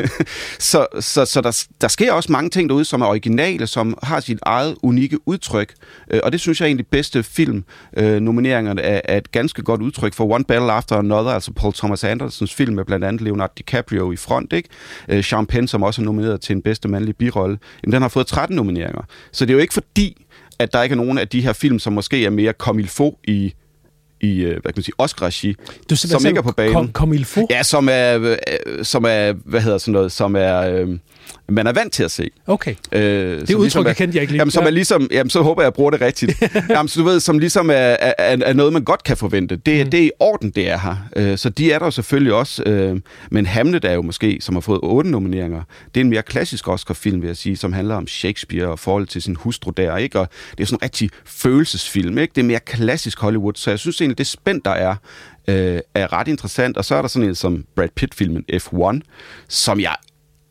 så så, så der, der sker også mange ting derude, som er originale, som har sit eget unikke udtryk. Og det synes jeg egentlig bedste film. Nomineringerne er, er et ganske godt udtryk for One Battle After Another, altså Paul Thomas Andersons film med blandt andet Leonardo DiCaprio i front, ikke? Sean Penn, som også er nomineret til en bedste mandlige birolle. Den har fået tretten nomineringer. Så det er jo ikke fordi, at der ikke er nogen af de her film, som måske er mere comme il faut i, i hvad kan man sige, Oscar-regi, som ikke er på banen. Comme, comme il faut? Ja, som er, som er, hvad hedder sådan noget, som er, øh, man er vant til at se. Okay. Øh, det udtryk, ligesom jeg kendte jeg ikke lige. Jamen, som er ligesom, jamen, så håber jeg, at jeg bruger det rigtigt. Jamen, så du ved, som ligesom er, er, er noget, man godt kan forvente. Det, mm. det er i orden, det er her. Øh, så de er der jo selvfølgelig også. Øh, men Hamlet er jo måske, som har fået otte nomineringer. Det er en mere klassisk Oscar-film, vil jeg sige, som handler om Shakespeare og forholdet til sin hustru der, ikke? Og det er sådan en rigtig følelsesfilm, ikke? Det er mere klassisk Hollywood, så jeg synes egentlig, det spænd, der er, øh, er ret interessant. Og så er der sådan en som Brad Pitt-filmen F et, som jeg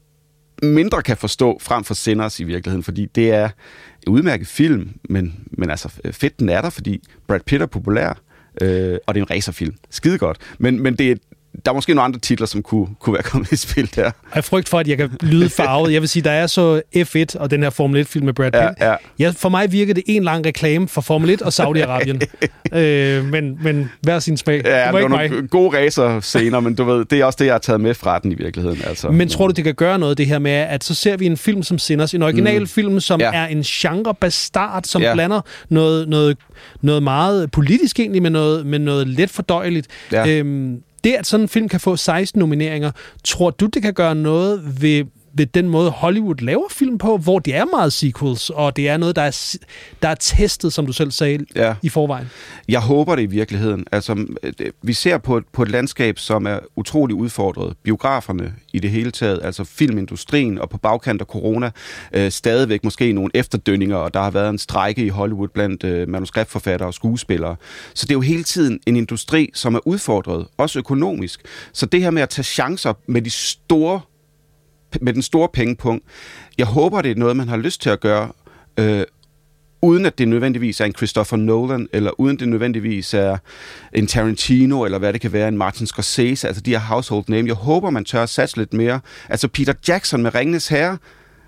mindre kan forstå frem for Sinners i virkeligheden, fordi det er en udmærket film, men, men altså fedt den er der, fordi Brad Pitt er populær, øh, og det er en racerfilm. Skide godt. Men, men det er der er måske nogle andre titler, som kunne, kunne være kommet i spil der. Jeg frygt for, at jeg kan lyde farvet. Jeg vil sige, der er så F et og den her Formel et-film med Brad Pitt. Ja, ja. Ja, for mig virker det en lang reklame for Formel et og Saudi-Arabien. øh, men, men hver sin smag. Ja, det var ikke nogle mig. Gode racer-scener, men du ved, det er også det, jeg har taget med fra den i virkeligheden. Altså. Men tror du, det kan gøre noget, det her med, at så ser vi en film som Sinners, en original mm. film, som ja. er en genre-bastard, som ja. blander noget, noget, noget meget politisk egentlig med noget, med noget let fordøjeligt. Ja. Øhm, Det, at sådan en film kan få seksten nomineringer, tror du, det kan gøre noget ved, ved den måde, Hollywood laver film på, hvor det er meget sequels, og det er noget, der er, der er testet, som du selv sagde, ja. i forvejen? Jeg håber det i virkeligheden. Altså, vi ser på et, på et landskab, som er utrolig udfordret. Biograferne i det hele taget, altså filmindustrien, og på bagkant af corona, øh, stadigvæk måske nogle efterdønninger, og der har været en strejke i Hollywood blandt øh, manuskriptforfattere og skuespillere. Så det er jo hele tiden en industri, som er udfordret, også økonomisk. Så det her med at tage chancer med de store med den store pengepunkt, jeg håber, det er noget, man har lyst til at gøre, øh, uden at det nødvendigvis er en Christopher Nolan, eller uden det nødvendigvis er en Tarantino, eller hvad det kan være, en Martin Scorsese, altså de her household name. Jeg håber, man tør at satse lidt mere. Altså Peter Jackson med Ringenes Herre,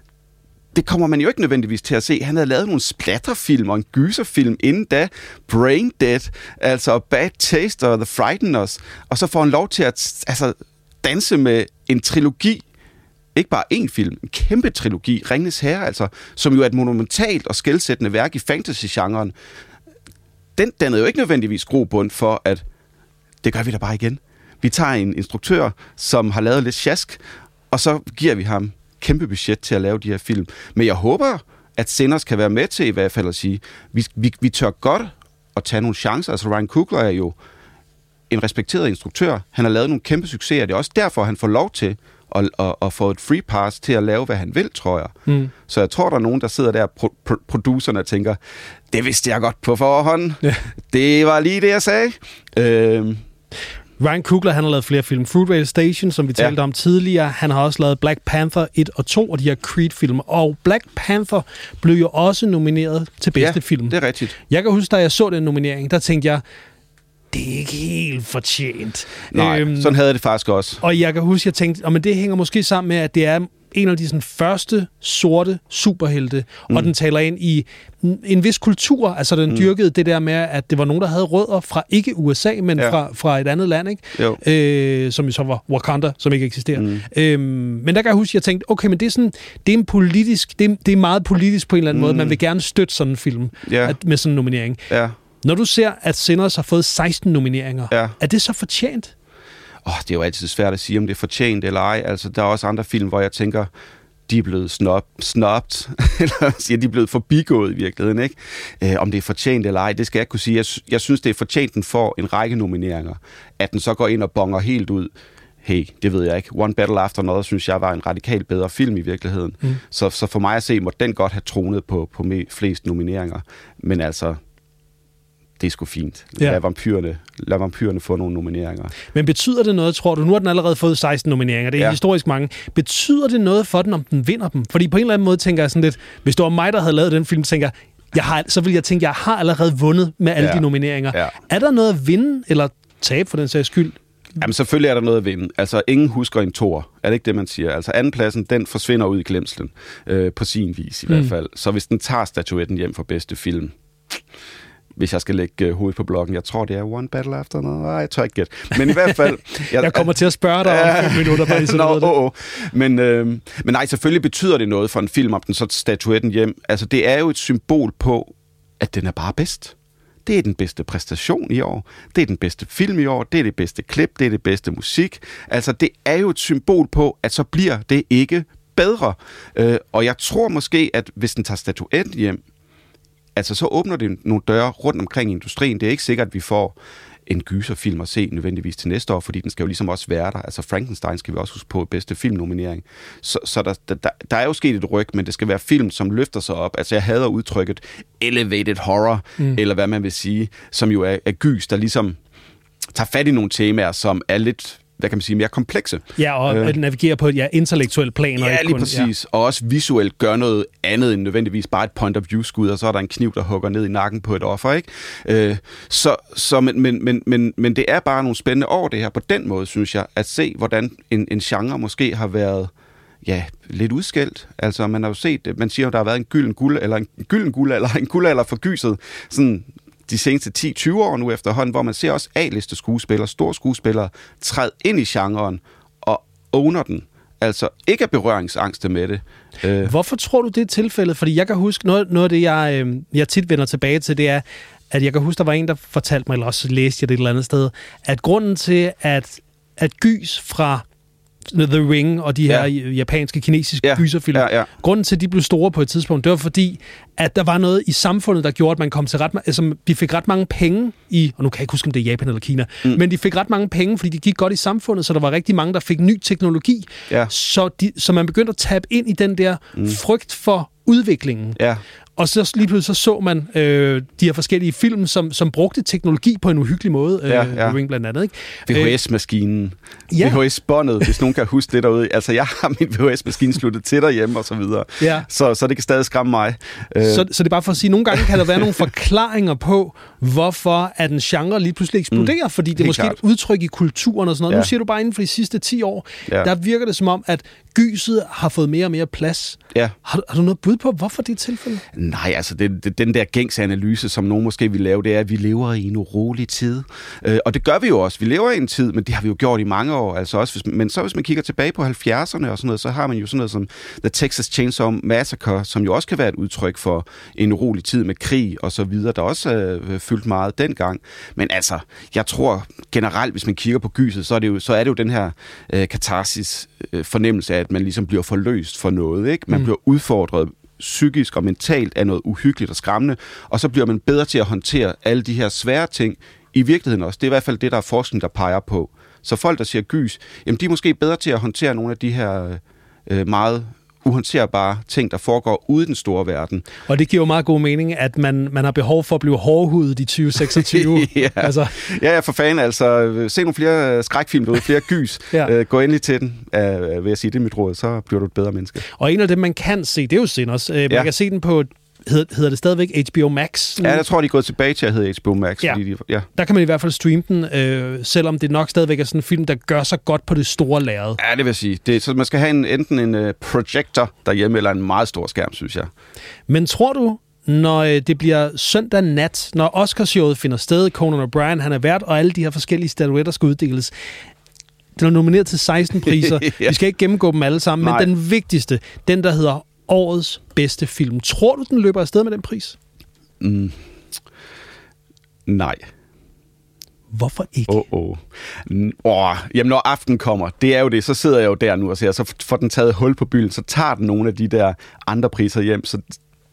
det kommer man jo ikke nødvendigvis til at se. Han havde lavet nogle splatterfilm og en gyserfilm inden da. Brain Dead, altså Bad Taste og The Frighteners. Og så får han lov til at altså, danse med en trilogi. Ikke bare én film, en kæmpe trilogi. Ringenes Herre, altså, som jo er et monumentalt og skelsættende værk i fantasy-genren. Den dannede jo ikke nødvendigvis grobund for, at det gør vi da bare igen. Vi tager en instruktør, som har lavet lidt sjask, og så giver vi ham kæmpe budget til at lave de her film. Men jeg håber, at Sinners kan være med til i hvert fald at sige, vi, vi, vi tør godt at tage nogle chancer. Altså Ryan Coogler er jo en respekteret instruktør. Han har lavet nogle kæmpe succeser. Det er også derfor, han får lov til at, at, at få et free pass til at lave, hvad han vil, tror jeg. Mm. Så jeg tror, der er nogen, der sidder der, pro- pro- producerne, og tænker, det vidste jeg godt på forhånd. Ja. Det var lige det, jeg sagde. Øh, Ryan Coogler, han har lavet flere film. Fruitvale Station, som vi talte ja. om tidligere. Han har også lavet Black Panther et og to, og de her Creed-film. Og Black Panther blev jo også nomineret til bedste ja, film. det er rigtigt. Jeg kan huske, da jeg så den nominering, der tænkte jeg, det er ikke helt fortjent. Nej, øhm, sådan havde jeg det faktisk også. Og jeg kan huske, jeg tænkte, oh, men det hænger måske sammen med, at det er en af de sådan, første sorte superhelte, mm. og den taler ind i en vis kultur. Altså, den mm. dyrkede det der med, at det var nogen, der havde rødder fra ikke U S A, men ja. fra, fra et andet land, ikke? Øh, som jo så var Wakanda, som ikke eksisterer. Mm. Øhm, men der kan jeg huske, jeg tænkte, okay, men det er sådan, det er en politisk, det er, det er meget politisk på en eller anden mm. måde. Man vil gerne støtte sådan en film ja. at, med sådan en nominering. Ja. Når du ser, at Sinners har fået seksten nomineringer, ja. er det så fortjent? Oh, det er jo altid svært at sige, om det er fortjent eller ej. Altså, der er også andre film, hvor jeg tænker, de er blevet snob, snobt, eller siger, de er blevet forbigået i virkeligheden, ikke? Øh, om det er fortjent eller ej, det skal jeg ikke kunne sige. Jeg, jeg synes, det er fortjent, den får en række nomineringer. At den så går ind og bonger helt ud, hey, det ved jeg ikke. One Battle After Another, synes jeg, var en radikalt bedre film i virkeligheden. Mm. Så, så for mig at se, må den godt have tronet på, på flest nomineringer. Men altså, det er sgu fint. Lad, ja. vampyrerne, lad vampyrerne få nogle nomineringer. Men betyder det noget, tror du? Nu har den allerede fået seksten nomineringer. Det er ja. historisk mange. Betyder det noget for den, om den vinder dem? Fordi på en eller anden måde tænker jeg sådan lidt, hvis det var mig, der havde lavet den film, tænker jeg, har, så vil jeg tænke, jeg har allerede vundet med alle ja. de nomineringer. Ja. Er der noget at vinde, eller tabe for den sags skyld? Jamen selvfølgelig er der noget at vinde. Altså ingen husker en toer. Er det ikke det, man siger? Altså andenpladsen, den forsvinder ud i glemslen. Øh, på sin vis i mm. hvert fald. Så hvis den tager statuetten hjem for bedste film, hvis jeg skal lægge hovedet på blokken. Jeg tror, det er One Battle After. Nej, jeg tør ikke gætte. Men i hvert fald... Jeg, jeg kommer til at spørge dig om fem minutter. Bare sådan no, oh, oh. Men, øh, men nej, selvfølgelig betyder det noget for en film, om den så statuetten hjem. Altså, det er jo et symbol på, at den er bare bedst. Det er den bedste præstation i år. Det er den bedste film i år. Det er det bedste klip. Det er det bedste musik. Altså, det er jo et symbol på, at så bliver det ikke bedre. Øh, og jeg tror måske, at hvis den tager statuetten hjem, altså, så åbner det nogle døre rundt omkring i industrien. Det er ikke sikkert, at vi får en gyserfilm at se nødvendigvis til næste år, fordi den skal jo ligesom også være der. Altså, Frankenstein skal vi også huske på bedste filmnominering. Så, så der, der, der er jo sket et ryg, men det skal være film, som løfter sig op. Altså, jeg hader udtrykket elevated horror, mm. eller hvad man vil sige, som jo er, er gys, der ligesom tager fat i nogle temaer, som er lidt, hvad kan man sige, mere komplekse. Ja, og øh, navigerer på et ja, intellektuelt plan. Ja, ikke lige kun, præcis. Ja. Og også visuelt gør noget andet end nødvendigvis bare et point of view skud, og så er der en kniv, der hugger ned i nakken på et offer, ikke? Øh, så, så, men, men, men, men, men det er bare nogle spændende år, det her, på den måde, synes jeg, at se, hvordan en, en genre måske har været ja, lidt udskældt. Altså, man har jo set, man siger jo, der har været en gylden guld, eller en gylden guld, eller en guldalder for gyset, sådan de seneste ti til tyve år nu efterhånden, hvor man ser også A-liste skuespillere, store skuespillere, træde ind i genren og owner den. Altså ikke er berøringsangste med det. Øh. Hvorfor tror du, det er tilfældet? Fordi jeg kan huske, noget, noget af det, jeg, øh, jeg tit vender tilbage til, det er, at jeg kan huske, der var en, der fortalte mig, eller også læste jeg det et eller andet sted, at grunden til, at, at gys fra The Ring og de her ja. japanske, kinesiske ja. gyserfilm. Ja, ja. Grunden til, at de blev store på et tidspunkt, det var fordi, at der var noget i samfundet, der gjorde, at man kom til ret... Altså, de fik ret mange penge i... Og nu kan jeg ikke huske, om det er Japan eller Kina. Mm. Men de fik ret mange penge, fordi de gik godt i samfundet, så der var rigtig mange, der fik ny teknologi. Ja. Så, de, så man begyndte at tabe ind i den der mm. frygt for udviklingen. Ja. Og så lige pludselig så, så man øh, de her forskellige film, som, som brugte teknologi på en uhyggelig måde. Øh, ja, ja. Ring blandt andet, ikke? V H S-maskinen. Ja. V H S-båndet, hvis nogen kan huske det derude. Altså, jeg har min V H S-maskine sluttet til derhjemme og så videre. Ja. Så, så det kan stadig skræmme mig. Så, så det er bare for at sige, nogle gange kan der være nogle forklaringer på, hvorfor at en genre lige pludselig eksploderer, mm. fordi det er måske klart. Et udtryk i kulturen og sådan noget. Ja. Nu siger du bare, inden for de sidste ti år, ja. Der virker det som om, at gyset har fået mere og mere plads. Ja. Har, har du noget bud på, hvorfor det er tilfældet? Nej, altså det, det, den der gængse analyse, som nogen måske vil lave, det er, at vi lever i en urolig tid. Øh, og det gør vi jo også. Vi lever i en tid, men det har vi jo gjort i mange år. Altså også, hvis, men så hvis man kigger tilbage på halvfjerdserne og sådan noget, så har man jo sådan noget som The Texas Chainsaw Massacre, som jo også kan være et udtryk for en urolig tid med krig og så videre, der også øh, fyldt meget dengang. Men altså, jeg tror generelt, hvis man kigger på gyset, så er det jo, så er det jo den her øh, katarsis øh, fornemmelse af, at man ligesom bliver forløst for noget, ikke? Man mm. bliver udfordret psykisk og mentalt af noget uhyggeligt og skræmmende, og så bliver man bedre til at håndtere alle de her svære ting i virkeligheden også. Det er i hvert fald det, der er forskning, der peger på. Så folk, der siger gys, jamen de er måske bedre til at håndtere nogle af de her øh, meget uhåndterbare ting, der foregår ude i den store verden. Og det giver jo meget god mening, at man, man har behov for at blive hårdhudet i tyve seksogtyve. ja. Altså. ja, ja, for fanden. Altså, se nogle flere skrækfilm derude, flere gys. ja. øh, gå endelig til den, øh, vil jeg sige. Det er mit råd, så bliver du et bedre menneske. Og en af dem, man kan se, det er jo Sinners. Øh, man ja. kan se den på... Hedder, hedder det stadigvæk H B O Max? Ja, jeg tror, de er gået tilbage til at hedde H B O Max. Ja. Fordi de, ja. Der kan man i hvert fald streame den, øh, selvom det nok stadigvæk er sådan en film, der gør sig godt på det store lærred. Ja, det vil jeg sige. Det, så man skal have en, enten en uh, projector derhjemme, eller en meget stor skærm, synes jeg. Men tror du, når øh, det bliver søndag nat, når Oscarshowet finder sted, Conan O'Brien, han er vært, og alle de her forskellige statuetter skal uddeles, den er nomineret til seksten priser. ja. Vi skal ikke gennemgå dem alle sammen, Nej. Men den vigtigste, den der hedder årets bedste film. Tror du, den løber afsted med den pris? Mm. Nej. Hvorfor ikke? Åh, oh, oh. oh, jamen når aften kommer, det er jo det, så sidder jeg jo der nu og ser, så får den taget hul på bylden, så tager den nogle af de der andre priser hjem, så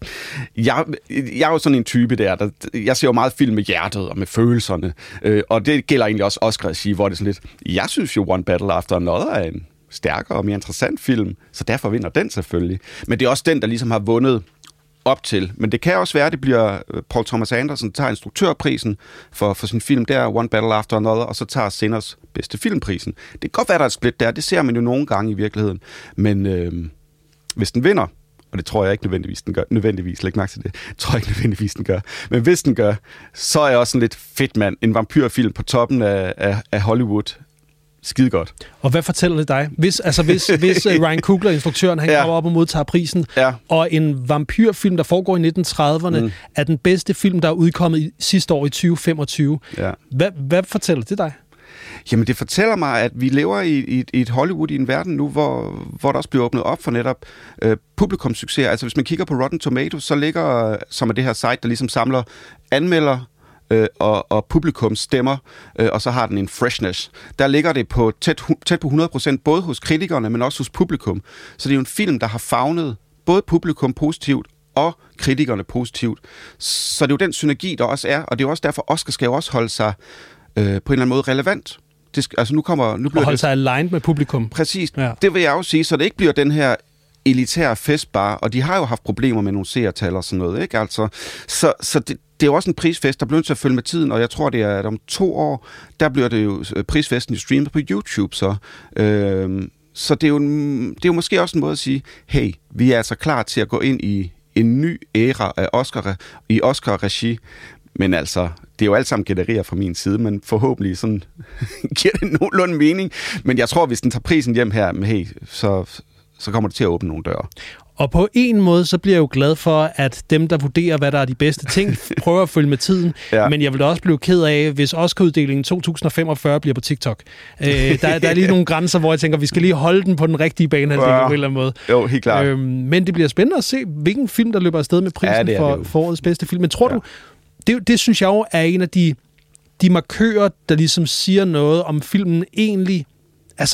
Jeg, jeg er jo sådan en type der, der, jeg ser jo meget film med hjertet og med følelserne, øh, og det gælder egentlig også Oscar-regi, hvor det er sådan lidt, jeg synes jo One Battle After Another er en stærkere og mere interessant film, så derfor vinder den selvfølgelig. Men det er også den, der ligesom har vundet op til. Men det kan også være, at det bliver Paul Thomas Anderson, der tager instruktørprisen for, for sin film der, One Battle After Another, og så tager Sinners bedste filmprisen. Det kan godt være, der er et split der, det ser man jo nogle gange i virkeligheden. Men øh, hvis den vinder, og det tror jeg ikke nødvendigvis, den gør. Nødvendigvis, læg mærke til det. Det tror jeg ikke nødvendigvis, den gør. Men hvis den gør, så er jeg også sådan lidt fedt mand. En vampyrfilm på toppen af, af, af Hollywood. Skide godt. Og hvad fortæller det dig? Hvis, altså hvis, hvis uh, Ryan Coogler, instruktøren, han ja. kommer op og modtager prisen, ja. og en vampyrfilm, der foregår i nitten trediverne, mm. er den bedste film, der er udkommet i, sidste år i tyve femogtyve. Ja. Hvad, hvad fortæller det dig? Jamen, det fortæller mig, at vi lever i, i, i et Hollywood, i en verden nu, hvor, hvor der også bliver åbnet op for netop øh, publikumssucces. Altså, hvis man kigger på Rotten Tomatoes, så ligger, som er det her site, der ligesom samler anmelder øh, og, og publikums stemmer, øh, og så har den en freshness. Der ligger det på tæt, tæt på hundrede procent, både hos kritikerne, men også hos publikum. Så det er jo en film, der har favnet både publikum positivt og kritikerne positivt. Så det er jo den synergi, der også er, og det er jo også derfor, Oscar skal jo også holde sig øh, på en eller anden måde relevant. Det skal, altså nu kommer, nu bliver og holde det, sig aligned med publikum. Præcis. Ja. Det vil jeg også sige, så det ikke bliver den her elitære festbar, og de har jo haft problemer med nogle seertal og sådan noget, ikke? Altså, så så det, det er jo også en prisfest, der bliver nødt til at følge med tiden, og jeg tror, det er, at om to år, der bliver det jo prisfesten jo streamet på YouTube, så... Øh, så det er, jo, det er jo måske også en måde at sige, hey, vi er altså klar til at gå ind i en ny æra af Oscar, i Oscar-regi, men altså, det er jo alt sammen gætterier fra min side, men forhåbentlig sådan giver det nogenlunde mening. Men jeg tror, hvis den tager prisen hjem her, med, hey, så, så kommer det til at åbne nogle døre. Og på en måde, så bliver jeg jo glad for, at dem, der vurderer, hvad der er de bedste ting, prøver at følge med tiden. Ja. Men jeg vil da også blive ked af, hvis Oscar-uddelingen to tusind femogfyrre bliver på TikTok. Øh, der, der er lige nogle grænser, hvor jeg tænker, vi skal lige holde den på den rigtige bane, ja. på en eller anden måde. Jo, helt klart. Øh, men det bliver spændende at se, hvilken film, der løber afsted med prisen ja, for, for årets bedste film. Men tror ja. du, det, det synes jeg jo er en af de, de markører, der ligesom siger noget om filmen egentlig, altså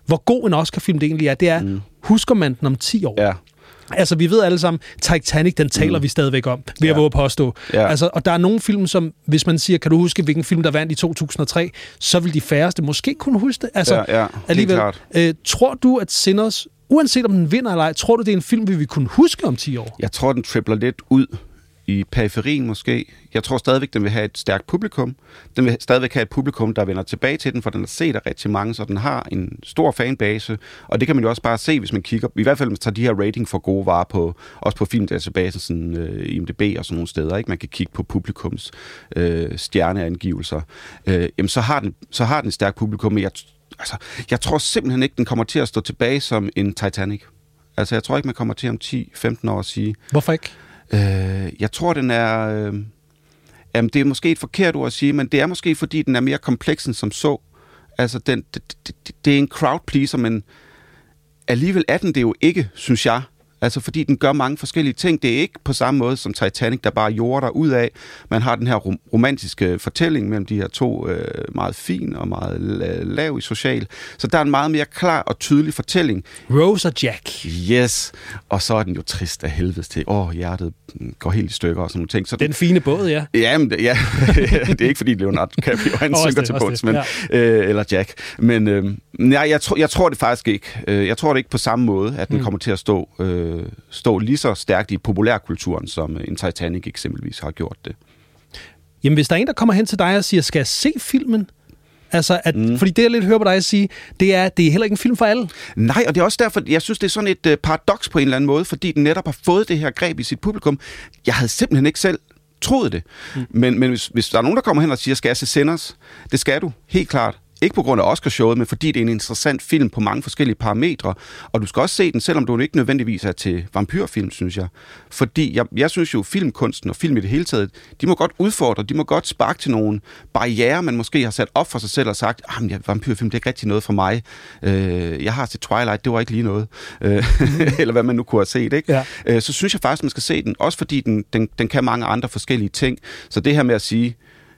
hvor god en Oscar-film det egentlig er. Det er, mm. husker man den om ti år? Ja. Altså, vi ved alle sammen, Titanic, den taler mm. vi stadigvæk om, vil jeg ja. våge påstå. Ja. Altså, og der er nogle film, som, hvis man siger, kan du huske, hvilken film, der vandt i to tusind og tre, så vil de færreste måske kunne huske det. Altså, ja, ja, alligevel, øh, tror du, at Sinners, uanset om den vinder eller ej, tror du, det er en film, vi vil kunne huske om ti år? Jeg tror, den tripler lidt ud i periferien måske. Jeg tror stadigvæk, den vil have et stærkt publikum. Den vil stadigvæk have et publikum, der vender tilbage til den, for den har set af rigtig mange, så den har en stor fanbase. Og det kan man jo også bare se, hvis man kigger, i hvert fald man tager de her rating for gode varer på, også på filmdatabasen, sådan uh, I M D B og sådan nogle steder, ikke? Man kan kigge på publikums uh, stjerneangivelser. Uh, jamen, så har den, så har den et stærkt publikum, men jeg, altså, jeg tror simpelthen ikke, den kommer til at stå tilbage som en Titanic. Altså, jeg tror ikke, man kommer til om ti femten år at sige... Hvorfor ikke? Øh, jeg tror, den er... Øh, jamen, det er måske et forkert ord at sige, men det er måske, fordi den er mere kompleks end som så. Altså, den, det, det, det er en crowd pleaser, men alligevel er den det jo ikke, synes jeg. Altså, fordi den gør mange forskellige ting. Det er ikke på samme måde som Titanic, der bare jorder ud af. Man har den her rom- romantiske fortælling mellem de her to, øh, meget fin og meget lav i social. Så der er en meget mere klar og tydelig fortælling. Rose og Jack. Yes. Og så er den jo trist af helvedes til. Åh, hjertet går helt i stykker og sådan nogle ting. Så den fine båd, ja. Jamen, ja. Det er ikke fordi Leonardo DiCaprio, han synker til bunds, men, ja. øh, eller Jack. Men øh, nej, jeg, tro, jeg tror det faktisk ikke. Jeg tror det ikke på samme måde, at den mm. kommer til at stå... Øh, stå lige så stærkt i populærkulturen, som en Titanic eksempelvis har gjort det. Jamen, hvis der er en, der kommer hen til dig og siger, skal jeg se filmen? Altså, at, mm. fordi det, jeg lidt hører på dig sige, det er, det er heller ikke en film for alle. Nej, og det er også derfor, jeg synes, det er sådan et uh, paradoks på en eller anden måde, fordi den netop har fået det her greb i sit publikum. Jeg havde simpelthen ikke selv troet det. Mm. Men, men hvis, hvis der er nogen, der kommer hen og siger, skal jeg se Sinners? Det skal du, helt klart. Ikke på grund af Oscarshowet, men fordi det er en interessant film på mange forskellige parametre. Og du skal også se den, selvom du ikke nødvendigvis er til vampyrfilm, synes jeg. Fordi jeg, jeg synes jo, filmkunsten og film i det hele taget, de må godt udfordre, de må godt sparke til nogle barrierer, man måske har sat op for sig selv og sagt, ah, ja, vampyrfilm, det er ikke rigtig noget for mig. Øh, jeg har set Twilight, det var ikke lige noget. Øh, eller hvad man nu kunne have set, ikke? Ja. Øh, så synes jeg faktisk, man skal se den, også fordi den, den, den kan mange andre forskellige ting. Så det her med at sige,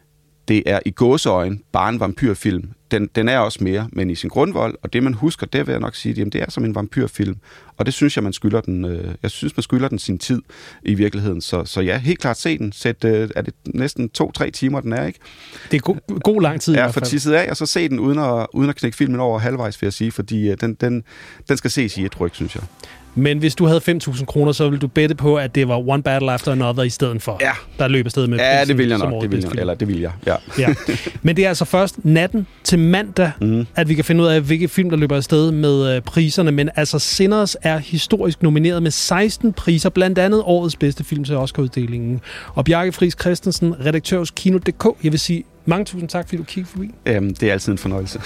det er i gåseøjne bare en vampyrfilm. Den, den er også mere, men i sin grundvold, og det man husker, det vil jeg nok sige, jamen, det er som en vampyrfilm. Og det synes jeg, man skylder den, øh, jeg synes, man skylder den sin tid i virkeligheden. Så, så ja, helt klart se den. Sæt, øh, er det næsten to-tre timer, den er, ikke? Det er god, god lang tid. Ja, for tisset af, og så se den uden at, uden at knække filmen over halvvejs, vil jeg sige, fordi øh, den, den, den skal ses i et ryg, synes jeg. Men hvis du havde fem tusind kroner, så ville du bette på, at det var One Battle After Another i stedet for. Ja. Der løb afsted med. Ja, det vil jeg nok. Det vil jeg, eller det vil jeg, ja. ja. Men det er altså først natten til mandag, mm. at vi kan finde ud af, hvilke film, der løber afsted med øh, priserne. Men altså, Sinners er historisk nomineret med seksten priser, blandt andet årets bedste film til Oscar-uddelingen. Og Bjarke Friis Christensen, redaktør hos Kino punktum d k. Jeg vil sige mange tusind tak, fordi du kiggede forbi. Jamen, det er altid en fornøjelse.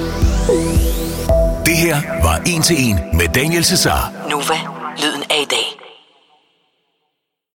Det her var En til En med Daniel Cesar. Nova, lyden af i dag.